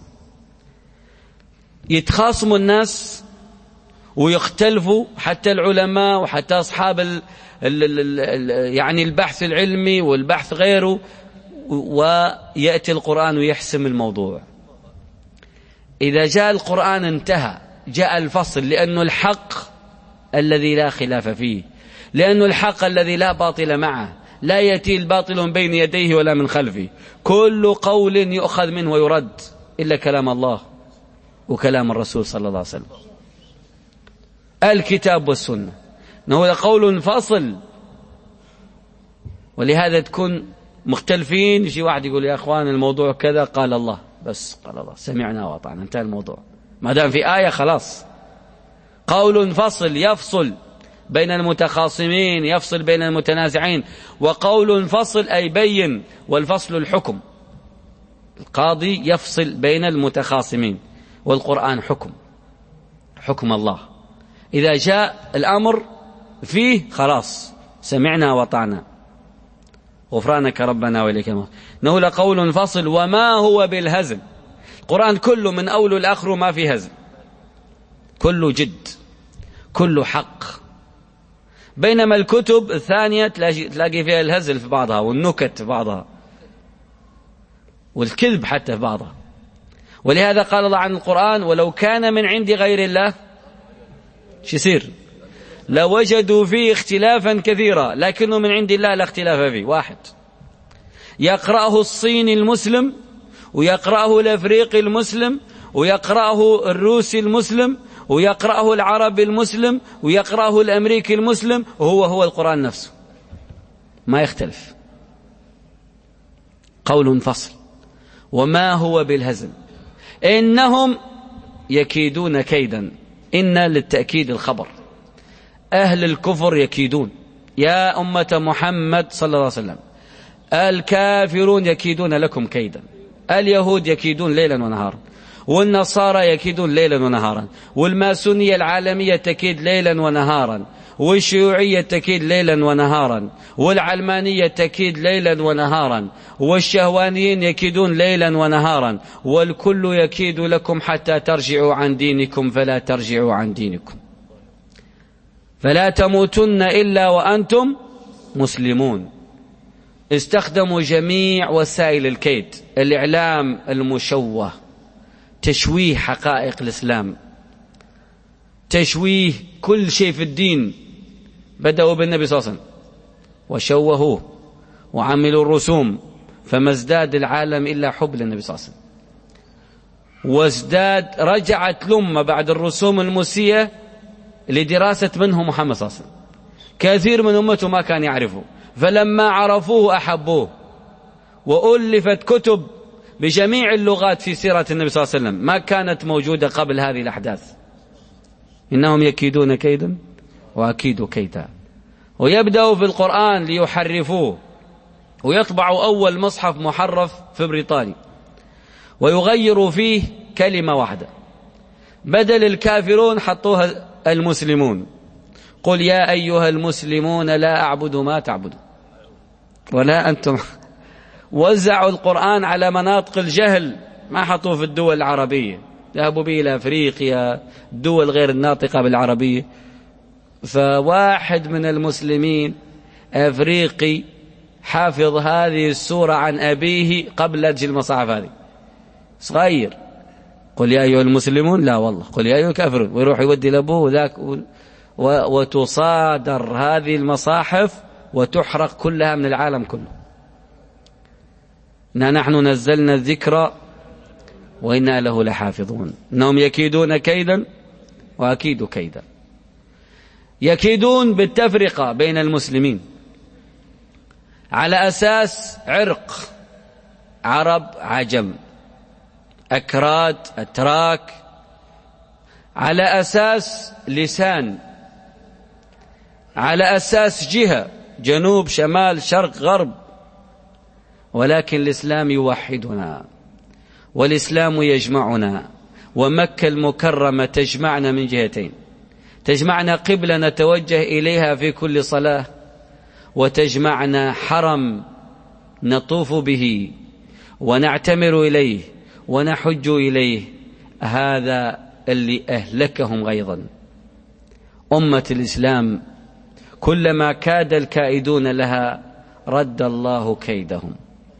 يتخاصم الناس ويختلفوا، حتى العلماء وحتى أصحاب يعني البحث العلمي والبحث غيره، ويأتي القرآن ويحسم الموضوع. إذا جاء القرآن انتهى، جاء الفصل، لأنه الحق الذي لا خلاف فيه، لأنه الحق الذي لا باطل معه، لا يأتي الباطل من بين يديه ولا من خلفه، كل قول يؤخذ منه ويرد إلا كلام الله وكلام الرسول صلى الله عليه وسلم، الكتاب والسنة. إنه قول فصل. ولهذا تكون مختلفين، يجي واحد يقول: يا أخوان الموضوع كذا، قال الله، بس قال الله، سمعنا وأطعنا، انتهى الموضوع. ما دام في آية خلاص. قول فصل يفصل بين المتخاصمين، يفصل بين المتنازعين. وقول فصل أي بين، والفصل الحكم. القاضي يفصل بين المتخاصمين، والقرآن حكم الله. إذا جاء الأمر فيه خلاص سمعنا وطعنا، غفرانك ربنا وإليك المصير. إنه لقول فصل وما هو بالهزل. القرآن كله من أول الآخر ما في هزل. كله جد، كله حق. بينما الكتب الثانية تلاقي فيها الهزل في بعضها والنكت في بعضها والكذب حتى في بعضها. ولهذا قال الله عن القرآن: ولو كان من عند غير الله شو يصير؟ لوجدوا فيه اختلافا كثيرا، لكنه من عند الله لا اختلاف فيه. واحد يقرأه الصيني المسلم، ويقرأه الأفريقي المسلم، ويقرأه الروسي المسلم، ويقرأه العربي المسلم، ويقرأه الأمريكي المسلم، وهو هو القرآن نفسه، ما يختلف. قول فصل. وما هو بالهزل، إنهم يكيدون كيدا. إن للتأكيد الخبر. أهل الكفر يكيدون، يا أمة محمد صلى الله عليه وسلم، الكافرون يكيدون لكم كيدا. اليهود يكيدون ليلا ونهارا، والنصارى يكيدون ليلا ونهارا، والماسونية العالمية تكيد ليلا ونهارا، والشيوعية تكيد ليلا ونهارا، والعلمانية تكيد ليلا ونهارا، والشهوانيين يكيدون ليلا ونهارا، والكل يكيد لكم حتى ترجعوا عن دينكم فلا ترجعوا عن دينكم، فلا تموتن إلا وأنتم مسلمون. استخدموا جميع وسائل الكيد، الإعلام المشوه، تشويه حقائق الإسلام، تشويه كل شيء في الدين. بدأوا بالنبي صلى الله عليه وسلم وشوهوه وعملوا الرسوم، فما ازداد العالم إلا حب للنبي صلى الله عليه وسلم. وازداد، رجعت الأمة بعد الرسوم المسيئة لدراسة منه محمد صلى الله عليه وسلم. كثير من أمته ما كان يعرفه، فلما عرفوه أحبوه، وألفت كتب بجميع اللغات في سيرة النبي صلى الله عليه وسلم ما كانت موجودة قبل هذه الأحداث. إنهم يكيدون كيدا وأكيد كيدا. ويبدأوا في القرآن ليحرفوه، ويطبعوا أول مصحف محرف في بريطانيا ويغيروا فيه كلمة واحدة، بدل الكافرون حطوها المسلمون. قل يا أيها المسلمون لا أعبد ما تعبدون ولا أنتم. وزعوا القرآن على مناطق الجهل، ما حطوه في الدول العربية، ذهبوا به إلى أفريقيا، الدول غير الناطقة بالعربية. فواحد من المسلمين أفريقي حافظ هذه السورة عن أبيه قبل أجل المصاحف هذه، صغير. قل يا أيها المسلمون، لا والله قل يا أيها الكافرون، ويروح يودي لأبوه وذاك، وتصادر هذه المصاحف وتحرق كلها من العالم كله. إنا نحن نزلنا الذكر وإنا له لحافظون. إنهم يكيدون كيدا وأكيد كيدا. يكيدون بالتفرقة بين المسلمين على أساس عرق، عرب عجم، أكراد أتراك، على أساس لسان، على أساس جهة، جنوب شمال شرق غرب. ولكن الإسلام يوحدنا، والإسلام يجمعنا، ومكة المكرمة تجمعنا من جهتين: تجمعنا قبلة نتوجه إليها في كل صلاة، وتجمعنا حرم نطوف به ونعتمر إليه ونحج إليه. هذا اللي أهلكهم غيظا. أمة الإسلام كلما كاد الكائدون لها رد الله كيدهم،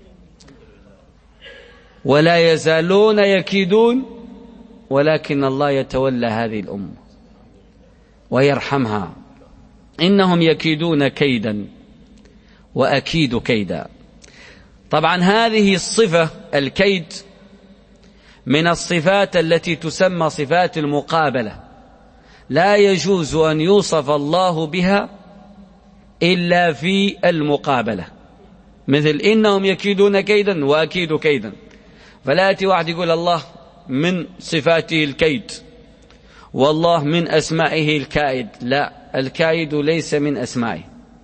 ولا يزالون يكيدون، ولكن الله يتولى هذه الأمة ويرحمها. إنهم يكيدون كيدا وأكيد كيدا. طبعا هذه الصفة الكيد من الصفات التي تسمى صفات المقابلة، لا يجوز أن يوصف الله بها إلا في المقابلة، مثل إنهم يكيدون كيدا وأكيد كيدا. فلا يأتي واحد يقول الله من صفاته الكيد والله من أسمائه الكائد. لا، الكائد ليس من أسمائه،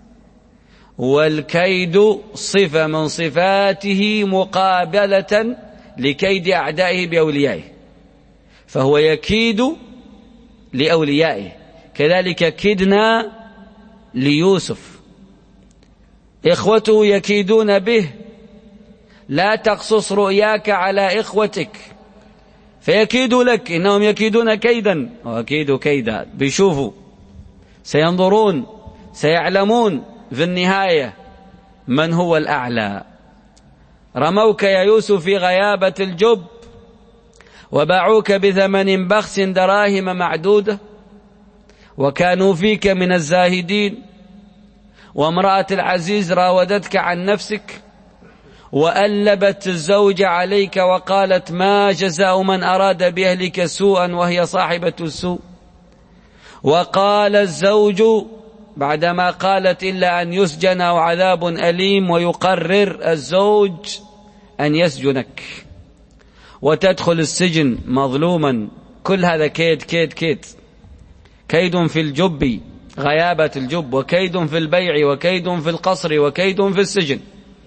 والكيد صفة من صفاته مقابلة لكيد أعدائه بأوليائه، فهو يكيد لأوليائه. كذلك كدنا ليوسف، إخوته يكيدون به. لا تقصص رؤياك على إخوتك، فيكيدوا لك، إنهم يكيدون كيدا وأكيد كيدا. بيشوفوا، سينظرون، سيعلمون في النهاية من هو الأعلى. رموك يا يوسف في غيابة الجب وباعوك بثمن بخس دراهم معدودة وكانوا فيك من الزاهدين، وامرأة العزيز راودتك عن نفسك وألبت الزوج عليك وقالت ما جزاء من أراد بأهلك سوءا وهي صاحبة السوء. وقال الزوج بعدما قالت إلا أن يسجن أو عذاب أليم، ويقرر الزوج أن يسجنك وتدخل السجن مظلوما. كل هذا كيد كيد كيد. كيد في الجب، غيابة الجب، وكيد في البيع، وكيد في القصر، وكيد في السجن.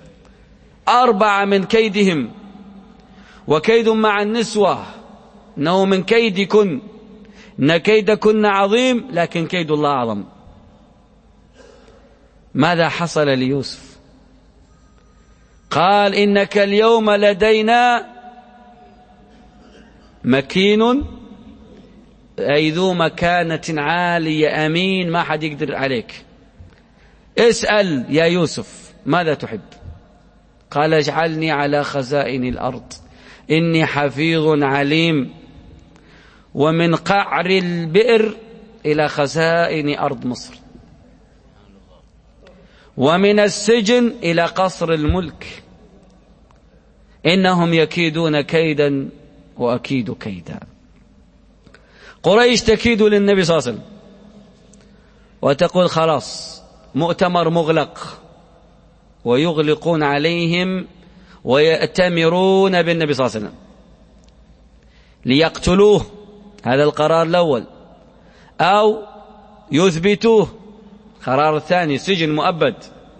4 من كيدهم. وكيد مع النسوة، إنه من كيدكن، إن كيدكن عظيم، لكن كيد الله أعظم. ماذا حصل ليوسف؟ قال إنك اليوم لدينا مكين، أي ذو مكانة عالية أمين، ما حد يقدر عليك. اسأل يا يوسف ماذا تحب؟ قال اجعلني على خزائن الأرض إني حفيظ عليم. ومن قعر البئر إلى خزائن أرض مصر، ومن السجن إلى قصر الملك. إنهم يكيدون كيدا وأكيد كيدا. قريش تكيد للنبي صلى الله عليه وسلم وتقول خلاص مؤتمر مغلق، ويغلقون عليهم ويأتمرون بالنبي صلى الله عليه وسلم ليقتلوه، هذا القرار الأول، أو يثبتوه، قرار الثاني سجن مؤبد،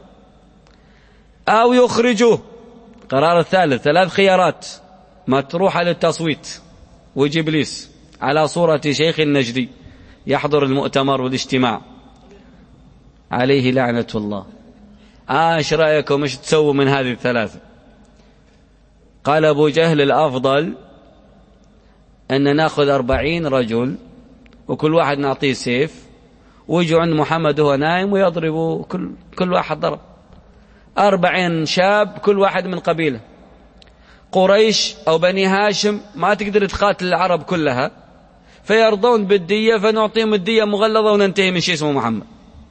أو يخرجوه، قرار الثالث. 3 خيارات مطروحة للتصويت. ويجي إبليس على صورة شيخ النجدي يحضر المؤتمر والاجتماع عليه لعنة الله. ايش رأيكم ايش تسووا من هذه ال3؟ قال أبو جهل الأفضل أن نأخذ 40 رجل وكل واحد نعطيه سيف، ويجوا عند محمد وهو نايم ويضربوا كل واحد ضرب. 40 شاب كل واحد من قبيلة. قريش أو بني هاشم ما تقدر تقاتل العرب كلها، فيرضون بالدية، فنعطيهم الدية مغلظة وننتهي من شيء اسمه محمد.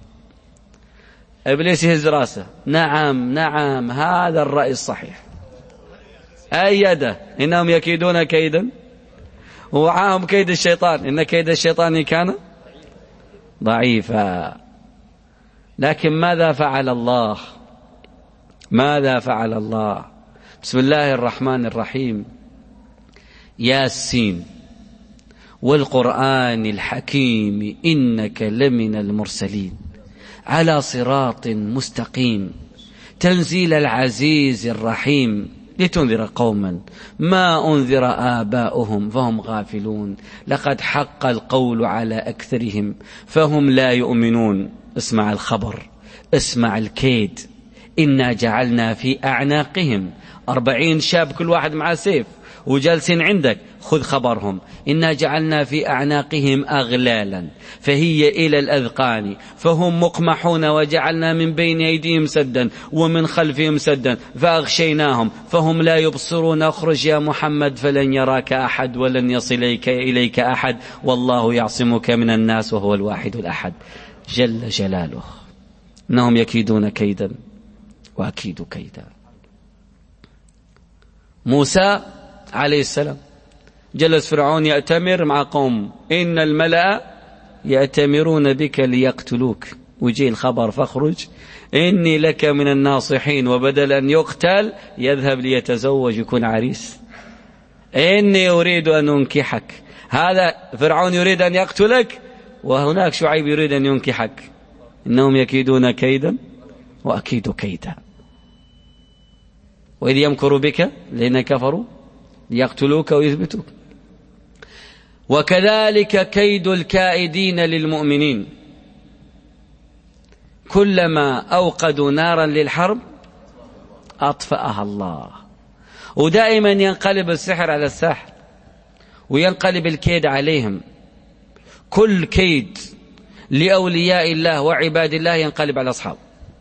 إبليس يهز راسه، نعم نعم هذا الرأي الصحيح. أيده إنهم يكيدون كيدا ووعاهم كيد الشيطان، إن كيد الشيطان كان ضعيفا. لكن ماذا فعل الله؟ ماذا فعل الله؟ بسم الله الرحمن الرحيم. ياسين والقرآن الحكيم إنك لمن المرسلين على صراط مستقيم تنزيل العزيز الرحيم لتنذر قوما ما أنذر آباؤهم فهم غافلون لقد حق القول على أكثرهم فهم لا يؤمنون. اسمع الخبر، اسمع الكيد. إنا جعلنا في أعناقهم 40 شاب كل واحد مع سيف وجالسين عندك، خذ خبرهم. إنا جعلنا في أعناقهم أغلالا فهي إلى الأذقان فهم مقمحون وجعلنا من بين أيديهم سدا ومن خلفهم سدا فأغشيناهم فهم لا يبصرون. اخرج يا محمد فلن يراك أحد ولن يصل إليك أحد والله يعصمك من الناس وهو الواحد الأحد جل جلاله. إنهم يكيدون كيدا وأكيد كيدا. موسى عليه السلام جلس فرعون يأتمر مع قوم، إن الملأ يأتمرون بك ليقتلوك، ويجي الخبر فاخرج إني لك من الناصحين، وبدل أن يقتل يذهب ليتزوج يكون عريس. إني أريد أن أنكحك. هذا فرعون يريد أن يقتلك، وهناك شعيب يريد أن ينكحك. إنهم يكيدون كيدا وأكيد كيدا. وإذ يمكر بك الذين كفروا ليقتلوك ويثبتوك. وكذلك كيد الكائدين للمؤمنين، كلما أوقدوا نارا للحرب أطفأها الله. ودائما ينقلب السحر على الساحر، وينقلب الكيد عليهم. كل كيد لأولياء الله وعباد الله ينقلب على أصحابه.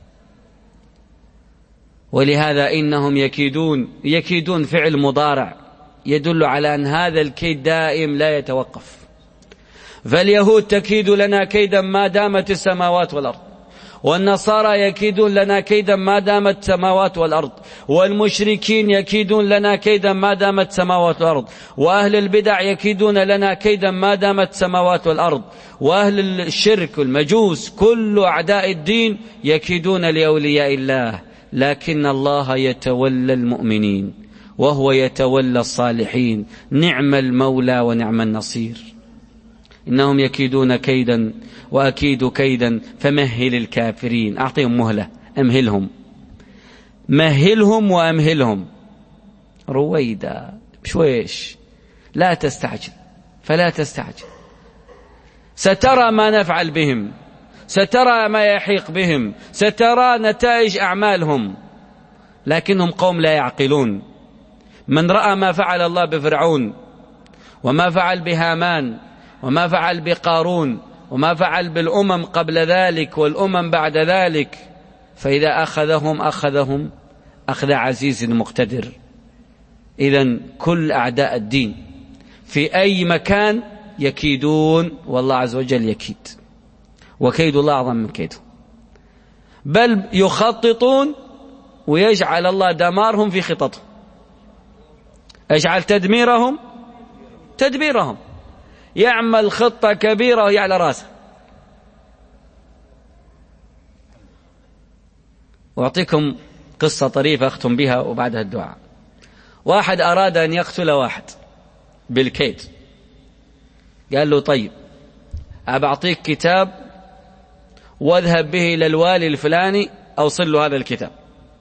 ولهذا إنهم يكيدون فعل مضارع يدل على أن هذا الكيد دائم لا يتوقف. فاليهود تكيد لنا كيدا ما دامت السماوات والأرض، والنصارى يكيدون لنا كيدا ما دامت السماوات والأرض، والمشركين يكيدون لنا كيدا ما دامت السماوات والأرض، وأهل البدع يكيدون لنا كيدا ما دامت السماوات والأرض، وأهل الشرك والمجوس كل أعداء الدين يكيدون لأولياء الله. لكن الله يتولى المؤمنين وهو يتولى الصالحين. نعم المولى ونعم النصير. إنهم يكيدون كيدا وأكيد كيدا فمهل الكافرين. أعطيهم مهلة، أمهلهم، مهلهم وأمهلهم رويدا بشويش، لا تستعجل، فلا تستعجل. سترى ما نفعل بهم، سترى ما يحيق بهم، سترى نتائج أعمالهم، لكنهم قوم لا يعقلون. من رأى ما فعل الله بفرعون، وما فعل بهامان، وما فعل بقارون، وما فعل بالأمم قبل ذلك والأمم بعد ذلك، فإذا أخذهم أخذ عزيز مقتدر. إذن كل أعداء الدين في أي مكان يكيدون، والله عز وجل يكيد، وكيد الله أعظم من كيده. بل يخططون ويجعل الله دمارهم في خططهم، يجعل تدميرهم، يعمل خطة كبيرة وهي على راسه. وأعطيكم قصة طريفة أختم بها وبعدها الدعاء. واحد أراد أن يقتل واحد بالكيد، قال له طيب أبعطيك كتاب واذهب به إلى الوالي الفلاني أوصل له هذا الكتاب.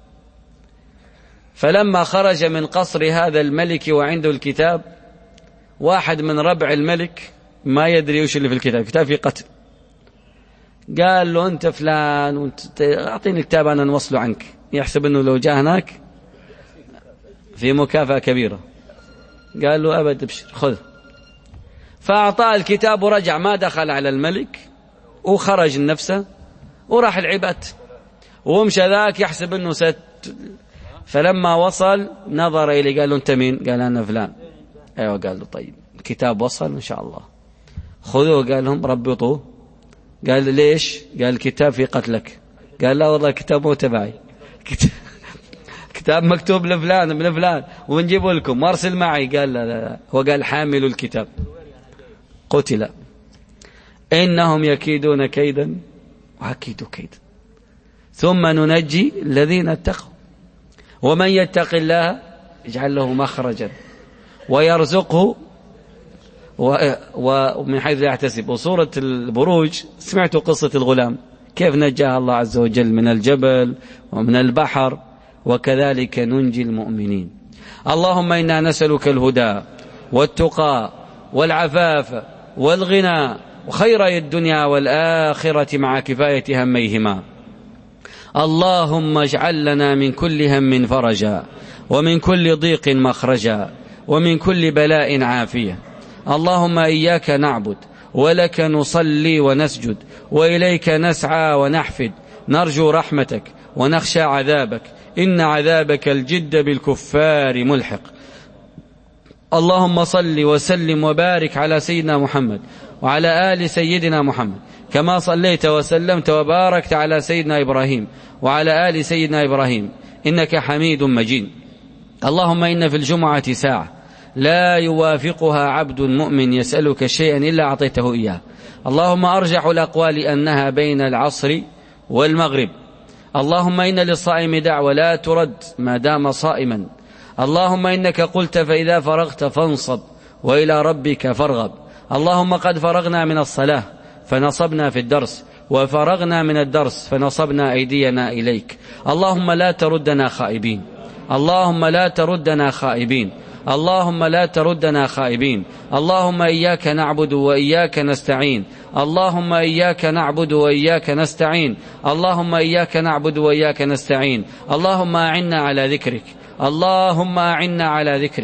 فلما خرج من قصر هذا الملك وعنده الكتاب، واحد من ربع الملك ما يدري وش اللي في الكتاب، كتاب في قتل. قال له أنت فلان وانت أعطيني الكتاب أنا نوصله عنك. يحسب أنه لو جاء هناك في مكافأة كبيرة. قال له أبد ابشر خذ. فأعطاه الكتاب ورجع، ما دخل على الملك وخرج نفسه وراح العباد ومشى ذاك يحسب أنه فلما وصل نظر إليه قال له أنت مين؟ قال أنا فلان. أيوة. قال له طيب الكتاب وصل إن شاء الله خذوه. قال لهم ربطوه. قال ليش؟ قال الكتاب في قتلك. قال لا والله الكتاب مو تبعي، كتاب مكتوب لفلان من فلان ونجيبه لكم وارسل معي. قال لا. هو قال حامل الكتاب قتل. إنهم يكيدون كيدا وأكيد كيدا ثم ننجي الذين اتقوا ومن يتق الله يجعل له مخرجا ويرزقه ومن حيث لا يحتسب. وسورة البروج سمعتوا قصة الغلام كيف نجاها الله عز وجل من الجبل ومن البحر، وكذلك ننجي المؤمنين. اللهم إنا نسألك الهدى والتقى والعفاف والغنى وخيري الدنيا والآخرة مع كفاية هميهما. اللهم اجعل لنا من كل هم فرجا ومن كل ضيق مخرجا ومن كل بلاء عافية. اللهم إياك نعبد ولك نصلي ونسجد وإليك نسعى ونحفد، نرجو رحمتك ونخشى عذابك، إن عذابك الجد بالكفار ملحق. اللهم صل وسلم وبارك على سيدنا محمد وعلى آل سيدنا محمد كما صليت وسلمت وباركت على سيدنا إبراهيم وعلى آل سيدنا إبراهيم إنك حميد مجيد. اللهم إن في الجمعة ساعة لا يوافقها عبد مؤمن يسألك شيئا إلا أعطيته إياه. اللهم أرجح الأقوال أنها بين العصر والمغرب. اللهم إن للصائم دعوة لا ترد ما دام صائما. اللهم إنك قلت فإذا فرغت فانصب وإلى ربك فارغب. اللهم قد فرغنا من الصلاة فنصبنا في الدرس، وفرغنا من الدرس فنصبنا أيدينا إليك. اللهم لا تردنا خائبين، اللهم لا تردنا خائبين، اللهم لا تردنا خائبين. اللهم إياك نعبد وإياك نستعين، اللهم إياك نعبد وإياك نستعين، اللهم إياك نعبد وإياك نستعين. اللهم أعنا على ذكرك، اللهم أعنا على ذكرك،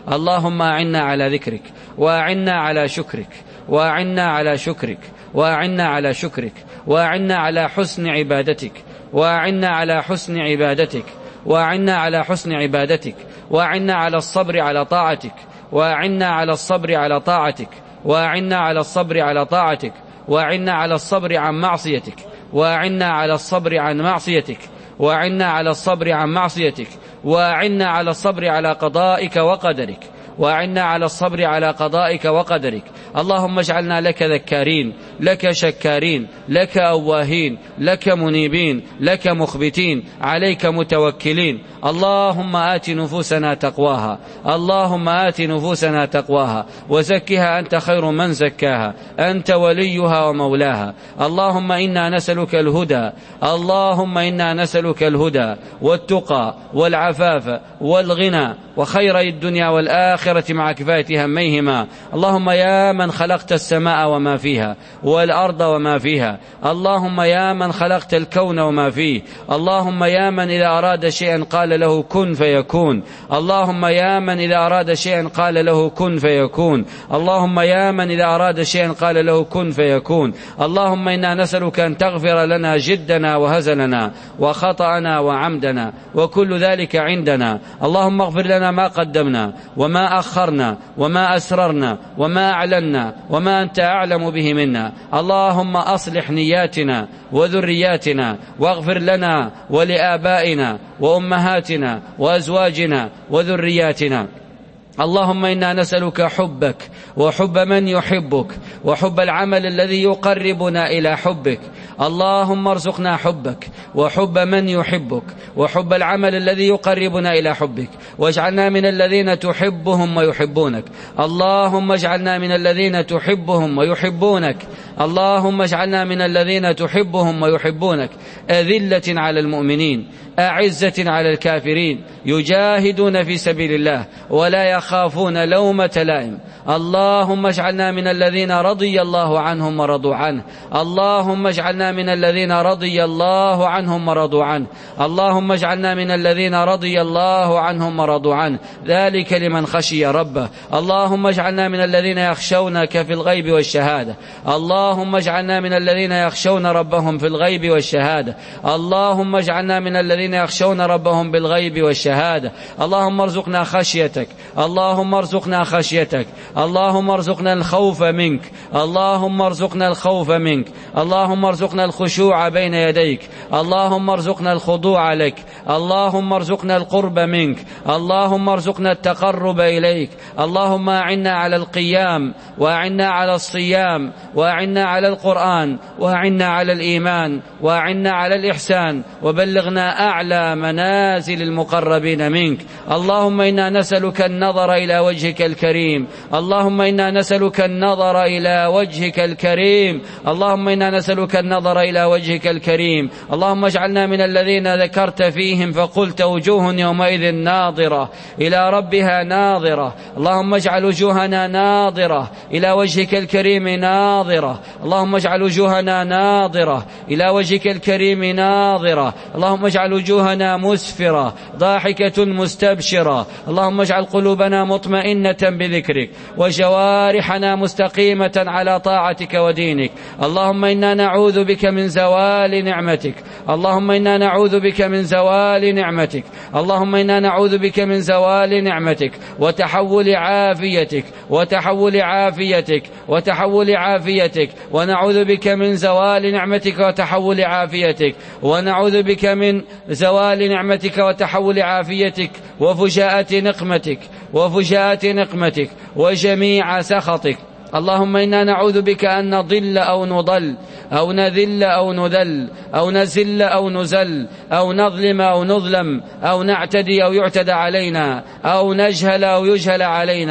اللهم أعنا على ذكرك، وأعنا على شكرك، وأعنا على شكرك، وأعنا على شكرك، وأعنا على حسن عبادتك، وأعنا على حسن عبادتك، وأعنا على حسن عبادتك، وأعنا على الصبر على طاعتك، وأعنا على الصبر على طاعتك، وأعنا على الصبر على طاعتك، وأعنا على الصبر عن معصيتك، وأعنا على الصبر عن معصيتك، وأعنا على الصبر عن معصيتك، وأعنا على الصبر على قضائك وقدرك، وأعنا على الصبر على قضائك وقدرك. اللهم اجعلنا لك ذكارين، لك شكارين، لك أواهين، لك منيبين، لك مخبتين، عليك متوكلين. اللهم آت نفوسنا تقواها، اللهم آت نفوسنا تقواها وزكها أنت خير من زكاها، أنت وليها ومولاها. اللهم إنا نسألك الهدى، اللهم إنا نسألك الهدى والتقى والعفاف والغنى وخير الدنيا والآخرة مع كفاية هميهما. اللهم يا من خلقت السماء وما فيها والأرض وما فيها، اللهم يا من خلقت الكون وما فيه، اللهم يا من إذا أراد شيئا قال له كن فيكون، اللهم يا من إذا أراد شيئا قال له كن فيكون، اللهم يا من إذا أراد شيئا قال له كن فيكون. اللهم إنا نسألك أن تغفر لنا جدنا وهزلنا وخطأنا وعمدنا وكل ذلك عندنا. اللهم اغفر لنا ما قدمنا وما أخرنا وما أسررنا وما أعلنا وما أنت أعلم به منا. اللهم أصلح نياتنا وذرياتنا واغفر لنا ولآبائنا وأمهاتنا وأزواجنا وذرياتنا. اللهم إنا نسألك حبك وحب من يحبك وحب العمل الذي يقربنا إلى حبك. اللهم ارزقنا حبك وحب من يحبك وحب العمل الذي يقربنا إلى حبك، واجعلنا من الذين تحبهم ويحبونك. اللهم اجعلنا من الذين تحبهم ويحبونك، اللهم اجعلنا من الذين تحبهم ويحبونك، أذلة على المؤمنين أعزة على الكافرين، يجاهدون في سبيل الله ولا يخافون لومة لائم. اللهم اجعلنا من الذين رضي الله عنهم ورضوا عنه، اللهم اجعلنا من الذين رضي الله عنهم ورضوا عنه، اللهم اجعلنا من الذين رضي الله عنهم ورضوا عنه، ذلك لمن خشي ربه. اللهم اجعلنا من الذين يخشونك في الغيب والشهادة، اللهم اجعلنا من الذين يخشون ربهم في الغيب والشهادة، اللهم اجعلنا من الذين يخشون ربهم بالغيب والشهادة. اللهم ارزقنا خشيتك، اللهم ارزقنا خشيتك، اللهم ارزقنا الخوف منك، اللهم ارزقنا الخوف منك، اللهم ارزقنا الخشوع بين يديك، اللهم ارزقنا الخضوع لك، اللهم ارزقنا القرب منك، اللهم ارزقنا التقرب إليك. اللهم أعنا على القيام، وأعنا على الصيام، وأعنا على القرآن، وأعنا على الإيمان، وأعنا على الإحسان، وبلغنا أعلى منازل المقربين منك. اللهم إنا نسألك النظر إلى وجهك الكريم، اللهم إنا نسألك النظر إلى وجهك الكريم، اللهم إنا نسألك النظر إلى وجهك الكريم. اللهم اجعلنا من الذين ذكرت فيهم فقلت وجوه يومئذ ناظرة إلى ربها ناظرة. اللهم اجعل وجوهنا ناظرة إلى وجهك الكريم ناظرة، اللهم اجعل وجوهنا ناظرة إلى وجهك الكريم ناظرة، اللهم اجعل وجوهنا مسفرة ضاحكة مستبشرة، اللهم اجعل قلوبنا مطمئنة بذكرك وجوارحنا مستقيمة على طاعتك ودينك. اللهم إنا نعوذ بك من زوال نعمتك، اللهم إنا نعوذ بك من زوال نعمتك، اللهم إنا نعوذ بك من زوال نعمتك وتحول عافيتك وتحول عافيتك وتحول عافيتك، ونعوذ بك من زوال نعمتك وتحول عافيتك، ونعوذ بك من زوال نعمتك وتحول عافيتك وفجاءة نقمتك وفجاءة نقمتك وجميع سخطك. اللهم إنا نعوذ بك أن نضل أو نضل أو نذل أو نذل أو نزل أو نزل أو نظلم أو نظلم أو نعتدي أو يعتدى علينا أو نجهل أو يجهل علينا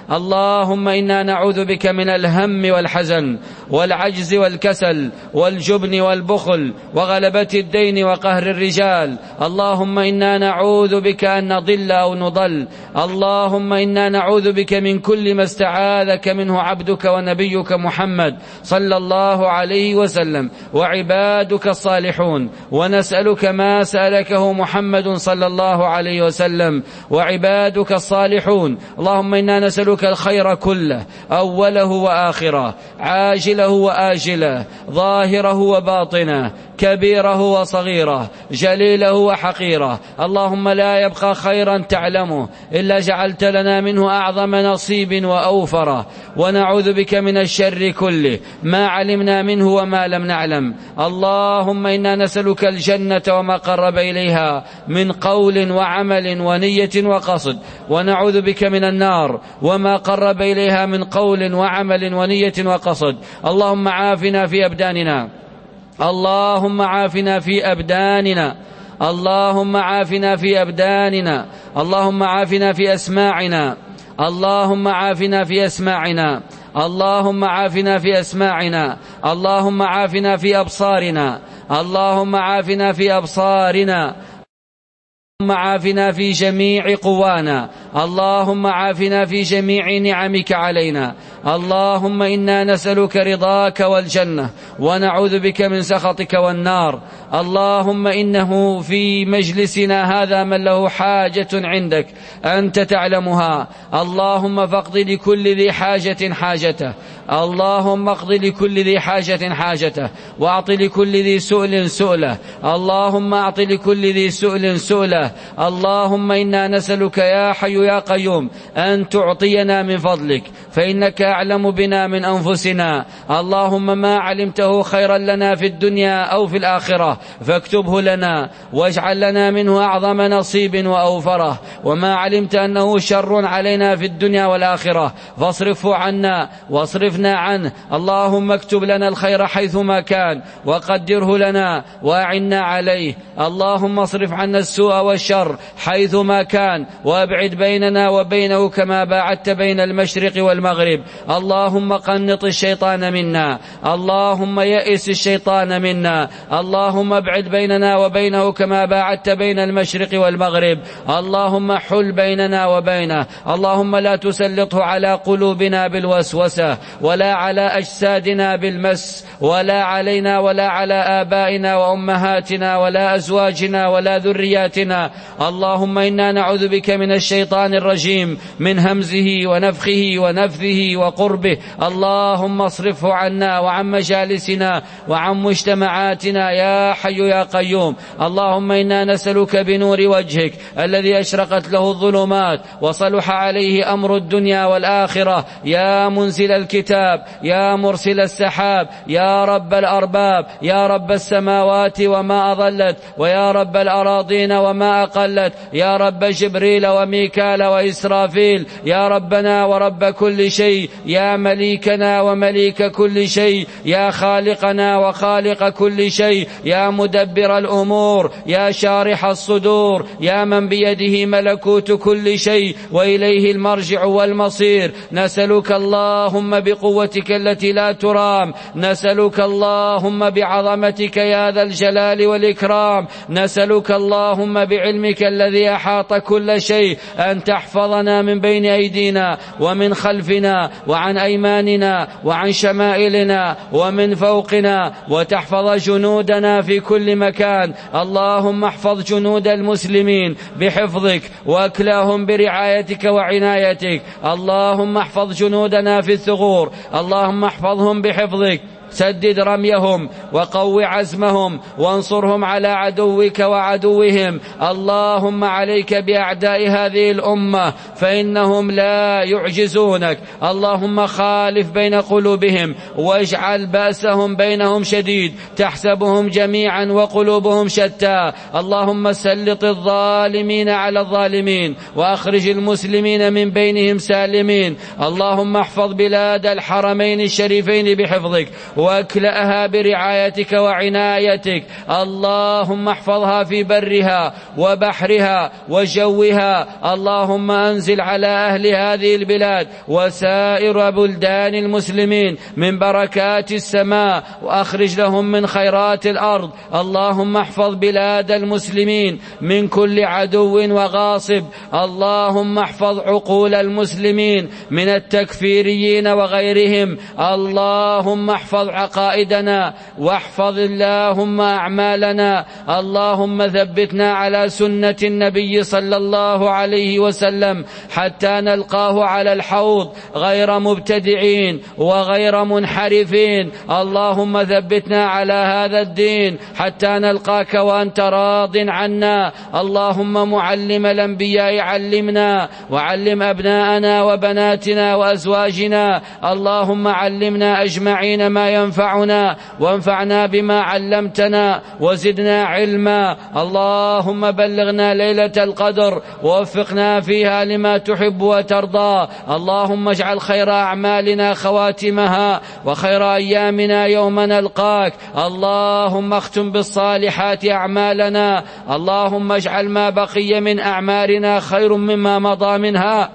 اللهم إنا نعوذ بك من الهم والحزن والعجز والكسل والجبن والبخل وغلبة الدين وقهر الرجال. اللهم إنا نعوذ بك أن نضل أو نضل. اللهم إنا نعوذ بك من كل ما استعاذك منه عبدك ونبيك محمد صلى الله عليه وسلم وعبادك الصالحون، ونسألك ما سألكه محمد صلى الله عليه وسلم وعبادك الصالحون. اللهم إنا نسألك الخير كله، أوله وآخره، عاجله وآجله، ظاهره وباطنه، كبيره وصغيره، جليله وحقيره. اللهم لا يبقى خيرا تعلمه إلا جعلت لنا منه أعظم نصيب وأوفره، ونعوذ بك من الشر كله ما علمنا منه وما لم نعلم. اللهم إنا نسألك الجنة وما قرب إليها من قول وعمل ونية وقصد، ونعوذ بك من النار وما قرب إليها من قول وعمل ونية وقصد. اللهم عافنا في أبداننا، اللهم عافنا في أبداننا، اللهم عافنا في أبداننا، اللهم عافنا في أسماعنا، اللهم عافنا في أسماعنا، اللهم عافنا في أسماعنا، اللهم عافنا في أبصارنا، اللهم عافنا في أبصارنا، اللهم عافنا في جميع قوانا، اللهم عافنا في جميع نعمك علينا. اللهم إنا نسألك رضاك والجنة ونعوذ بك من سخطك والنار. اللهم إنه في مجلسنا هذا من له حاجة عندك أنت تعلمها. اللهم فاقض لكل ذي حاجة حاجته، اللهم اقض لكل ذي حاجة حاجته، وأعط لكل ذي سؤل سؤله، اللهم أعط لكل ذي سؤل سؤله. اللهم إنا نسألك يا حي يا قيوم أن تعطينا من فضلك، فإنك أعلم بنا من أنفسنا. اللهم ما علمته خيرا لنا في الدنيا أو في الآخرة فاكتبه لنا، واجعل لنا منه أعظم نصيب وأوفره، وما علمت أنه شر علينا في الدنيا والآخرة فاصرفه عنا واصرفنا عنه. اللهم اكتب لنا الخير حيثما كان وقدره لنا وأعنا عليه. اللهم اصرف عنا السوء والشر حيثما كان، وابعد بيننا وبينه كما باعدت بين المشرق والمغرب. اللهم قنط الشيطان منا، اللهم يئس الشيطان منا، اللهم ابعد بيننا وبينه كما باعدت بين المشرق والمغرب. اللهم حل بيننا وبينه. اللهم لا تسلطه على قلوبنا بالوسوسة، ولا على أجسادنا بالمس، ولا علينا ولا على آبائنا وأمهاتنا ولا أزواجنا ولا ذرياتنا. اللهم إنا نعوذ بك من الشيطان الرجيم، من همزه ونفخه ونفثه وقربه. اللهم اصرفه عنا وعن مجالسنا وعن مجتمعاتنا يا حي يا قيوم. اللهم إنا نسألك بنور وجهك الذي أشرقت له الظلمات وصلح عليه أمر الدنيا والآخرة، يا منزل الكتاب، يا مرسل السحاب، يا رب الأرباب، يا رب السماوات وما أضلت، ويا رب الأراضين وما أقلت، يا رب جبريل وميكال وإسرافيل، يا ربنا ورب كل شيء، يا مليكنا ومليك كل شيء، يا خالقنا وخالق كل شيء، يا مدبر الأمور، يا شارح الصدور، يا من بيده ملكوت كل شيء وإليه المرجع والمصير. نسألك اللهم بقوتك التي لا ترام، نسألك اللهم بعظمتك يا ذا الجلال والإكرام، نسألك اللهم بعلمك الذي أحاط كل شيء أن تحفظنا من بين أيدينا ومن خلفنا وعن أيماننا وعن شمائلنا ومن فوقنا، وتحفظ جنودنا في كل مكان. اللهم احفظ جنود المسلمين بحفظك واكلاهم برعايتك وعنايتك. اللهم احفظ جنودنا في الثغور، اللهم احفظهم بحفظك، سدد رميهم وقو عزمهم وانصرهم على عدوك وعدوهم. اللهم عليك بأعداء هذه الأمة فإنهم لا يعجزونك. اللهم خالف بين قلوبهم واجعل بأسهم بينهم شديد، تحسبهم جميعا وقلوبهم شتى. اللهم سلط الظالمين على الظالمين وأخرج المسلمين من بينهم سالمين. اللهم احفظ بلاد الحرمين الشريفين بحفظك، واكلأها برعايتك وعنايتك. اللهم احفظها في برها وبحرها وجوها. اللهم أنزل على أهل هذه البلاد وسائر بلدان المسلمين من بركات السماء، وأخرج لهم من خيرات الأرض. اللهم احفظ بلاد المسلمين من كل عدو وغاصب. اللهم احفظ عقول المسلمين من التكفيريين وغيرهم. اللهم احفظ عقائدنا واحفظ اللهم أعمالنا. اللهم ثبتنا على سنة النبي صلى الله عليه وسلم حتى نلقاه على الحوض غير مبتدعين وغير منحرفين. اللهم ثبتنا على هذا الدين حتى نلقاك وأنت راض عنا. اللهم معلم الأنبياء علمنا، وعلم أبناءنا وبناتنا وأزواجنا. اللهم علمنا أجمعين ما ينفعنا، وانفعنا بما علمتنا وزدنا علما. اللهم بلغنا ليلة القدر ووفقنا فيها لما تحب وترضى. اللهم اجعل خير أعمالنا خواتمها، وخير أيامنا يوم نلقاك. اللهم اختم بالصالحات أعمالنا. اللهم اجعل ما بقي من أعمالنا خير مما مضى منها،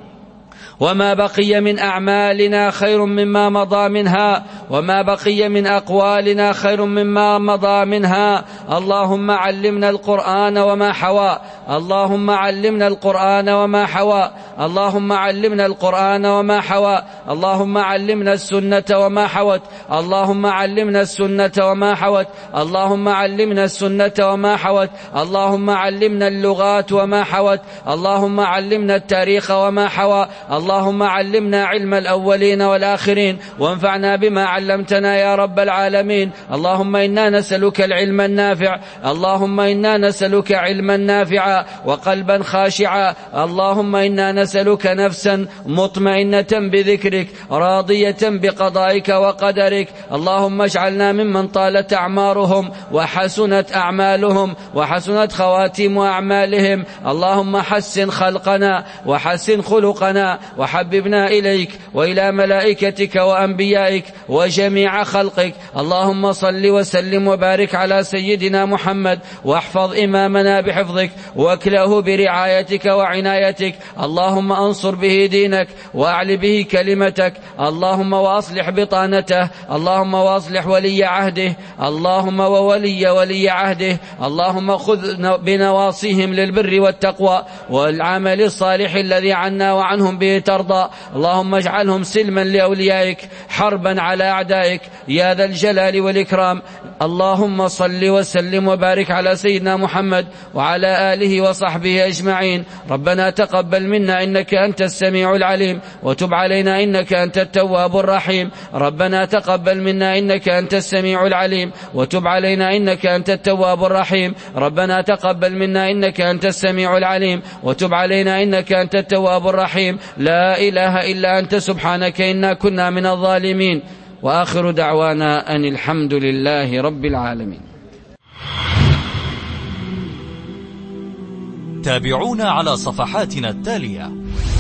وما بقي من أعمالنا خير مما مضى منها، وما بقي من أقوالنا خير مما مضى منها. اللهم علمنا القرآن وما حوى. اللهم علمنا القرآن وما حوى. اللهم علمنا القرآن وما حوى. اللهم علمنا السنة وما حوت. اللهم علمنا السنة وما حوت. اللهم علمنا السنة وما حوت. اللهم علمنا اللغات وما حوت. اللهم علمنا التاريخ وما حوى. اللهم علمنا علم الأولين والآخرين، وانفعنا بما علمتنا يا رب العالمين. اللهم إنا نسألك العلم النافع. اللهم إنا نسألك علما نافعا وقلبا خاشعا. اللهم إنا نسألك نفسا مطمئنة بذكرك راضية بقضائك وقدرك. اللهم اجعلنا ممن طالت أعمارهم وحسنت أعمالهم وحسنت خواتيم أعمالهم. اللهم حسن خلقنا وحسن خلقنا، وحببنا إليك وإلى ملائكتك وأنبيائك وجميع خلقك. اللهم صل وسلم وبارك على سيدنا محمد، واحفظ إمامنا بحفظك واكله برعايتك وعنايتك. اللهم أنصر به دينك وأعل به كلمتك. اللهم وأصلح بطانته. اللهم وأصلح ولي عهده. اللهم ولي عهده. اللهم خذ بنواصيهم للبر والتقوى والعمل الصالح الذي عنا وعنهم به ترضى. اللهم اجعلهم سلما لأوليائك، حربا على أعدائك يا ذا الجلال والإكرام. اللهم صل وسلم وبارك على سيدنا محمد وعلى آله وصحبه أجمعين. ربنا تقبل منا إنك أنت السميع العليم، وتب علينا إنك أنت التواب الرحيم. ربنا تقبل منا إنك أنت السميع العليم، وتب علينا إنك أنت التواب الرحيم. ربنا تقبل منا إنك أنت السميع العليم، وتب علينا إنك أنت التواب الرحيم. لا إله إلا أنت سبحانك إنا كنا من الظالمين. وآخر دعوانا أن الحمد لله رب العالمين. تابعونا على صفحاتنا التالية: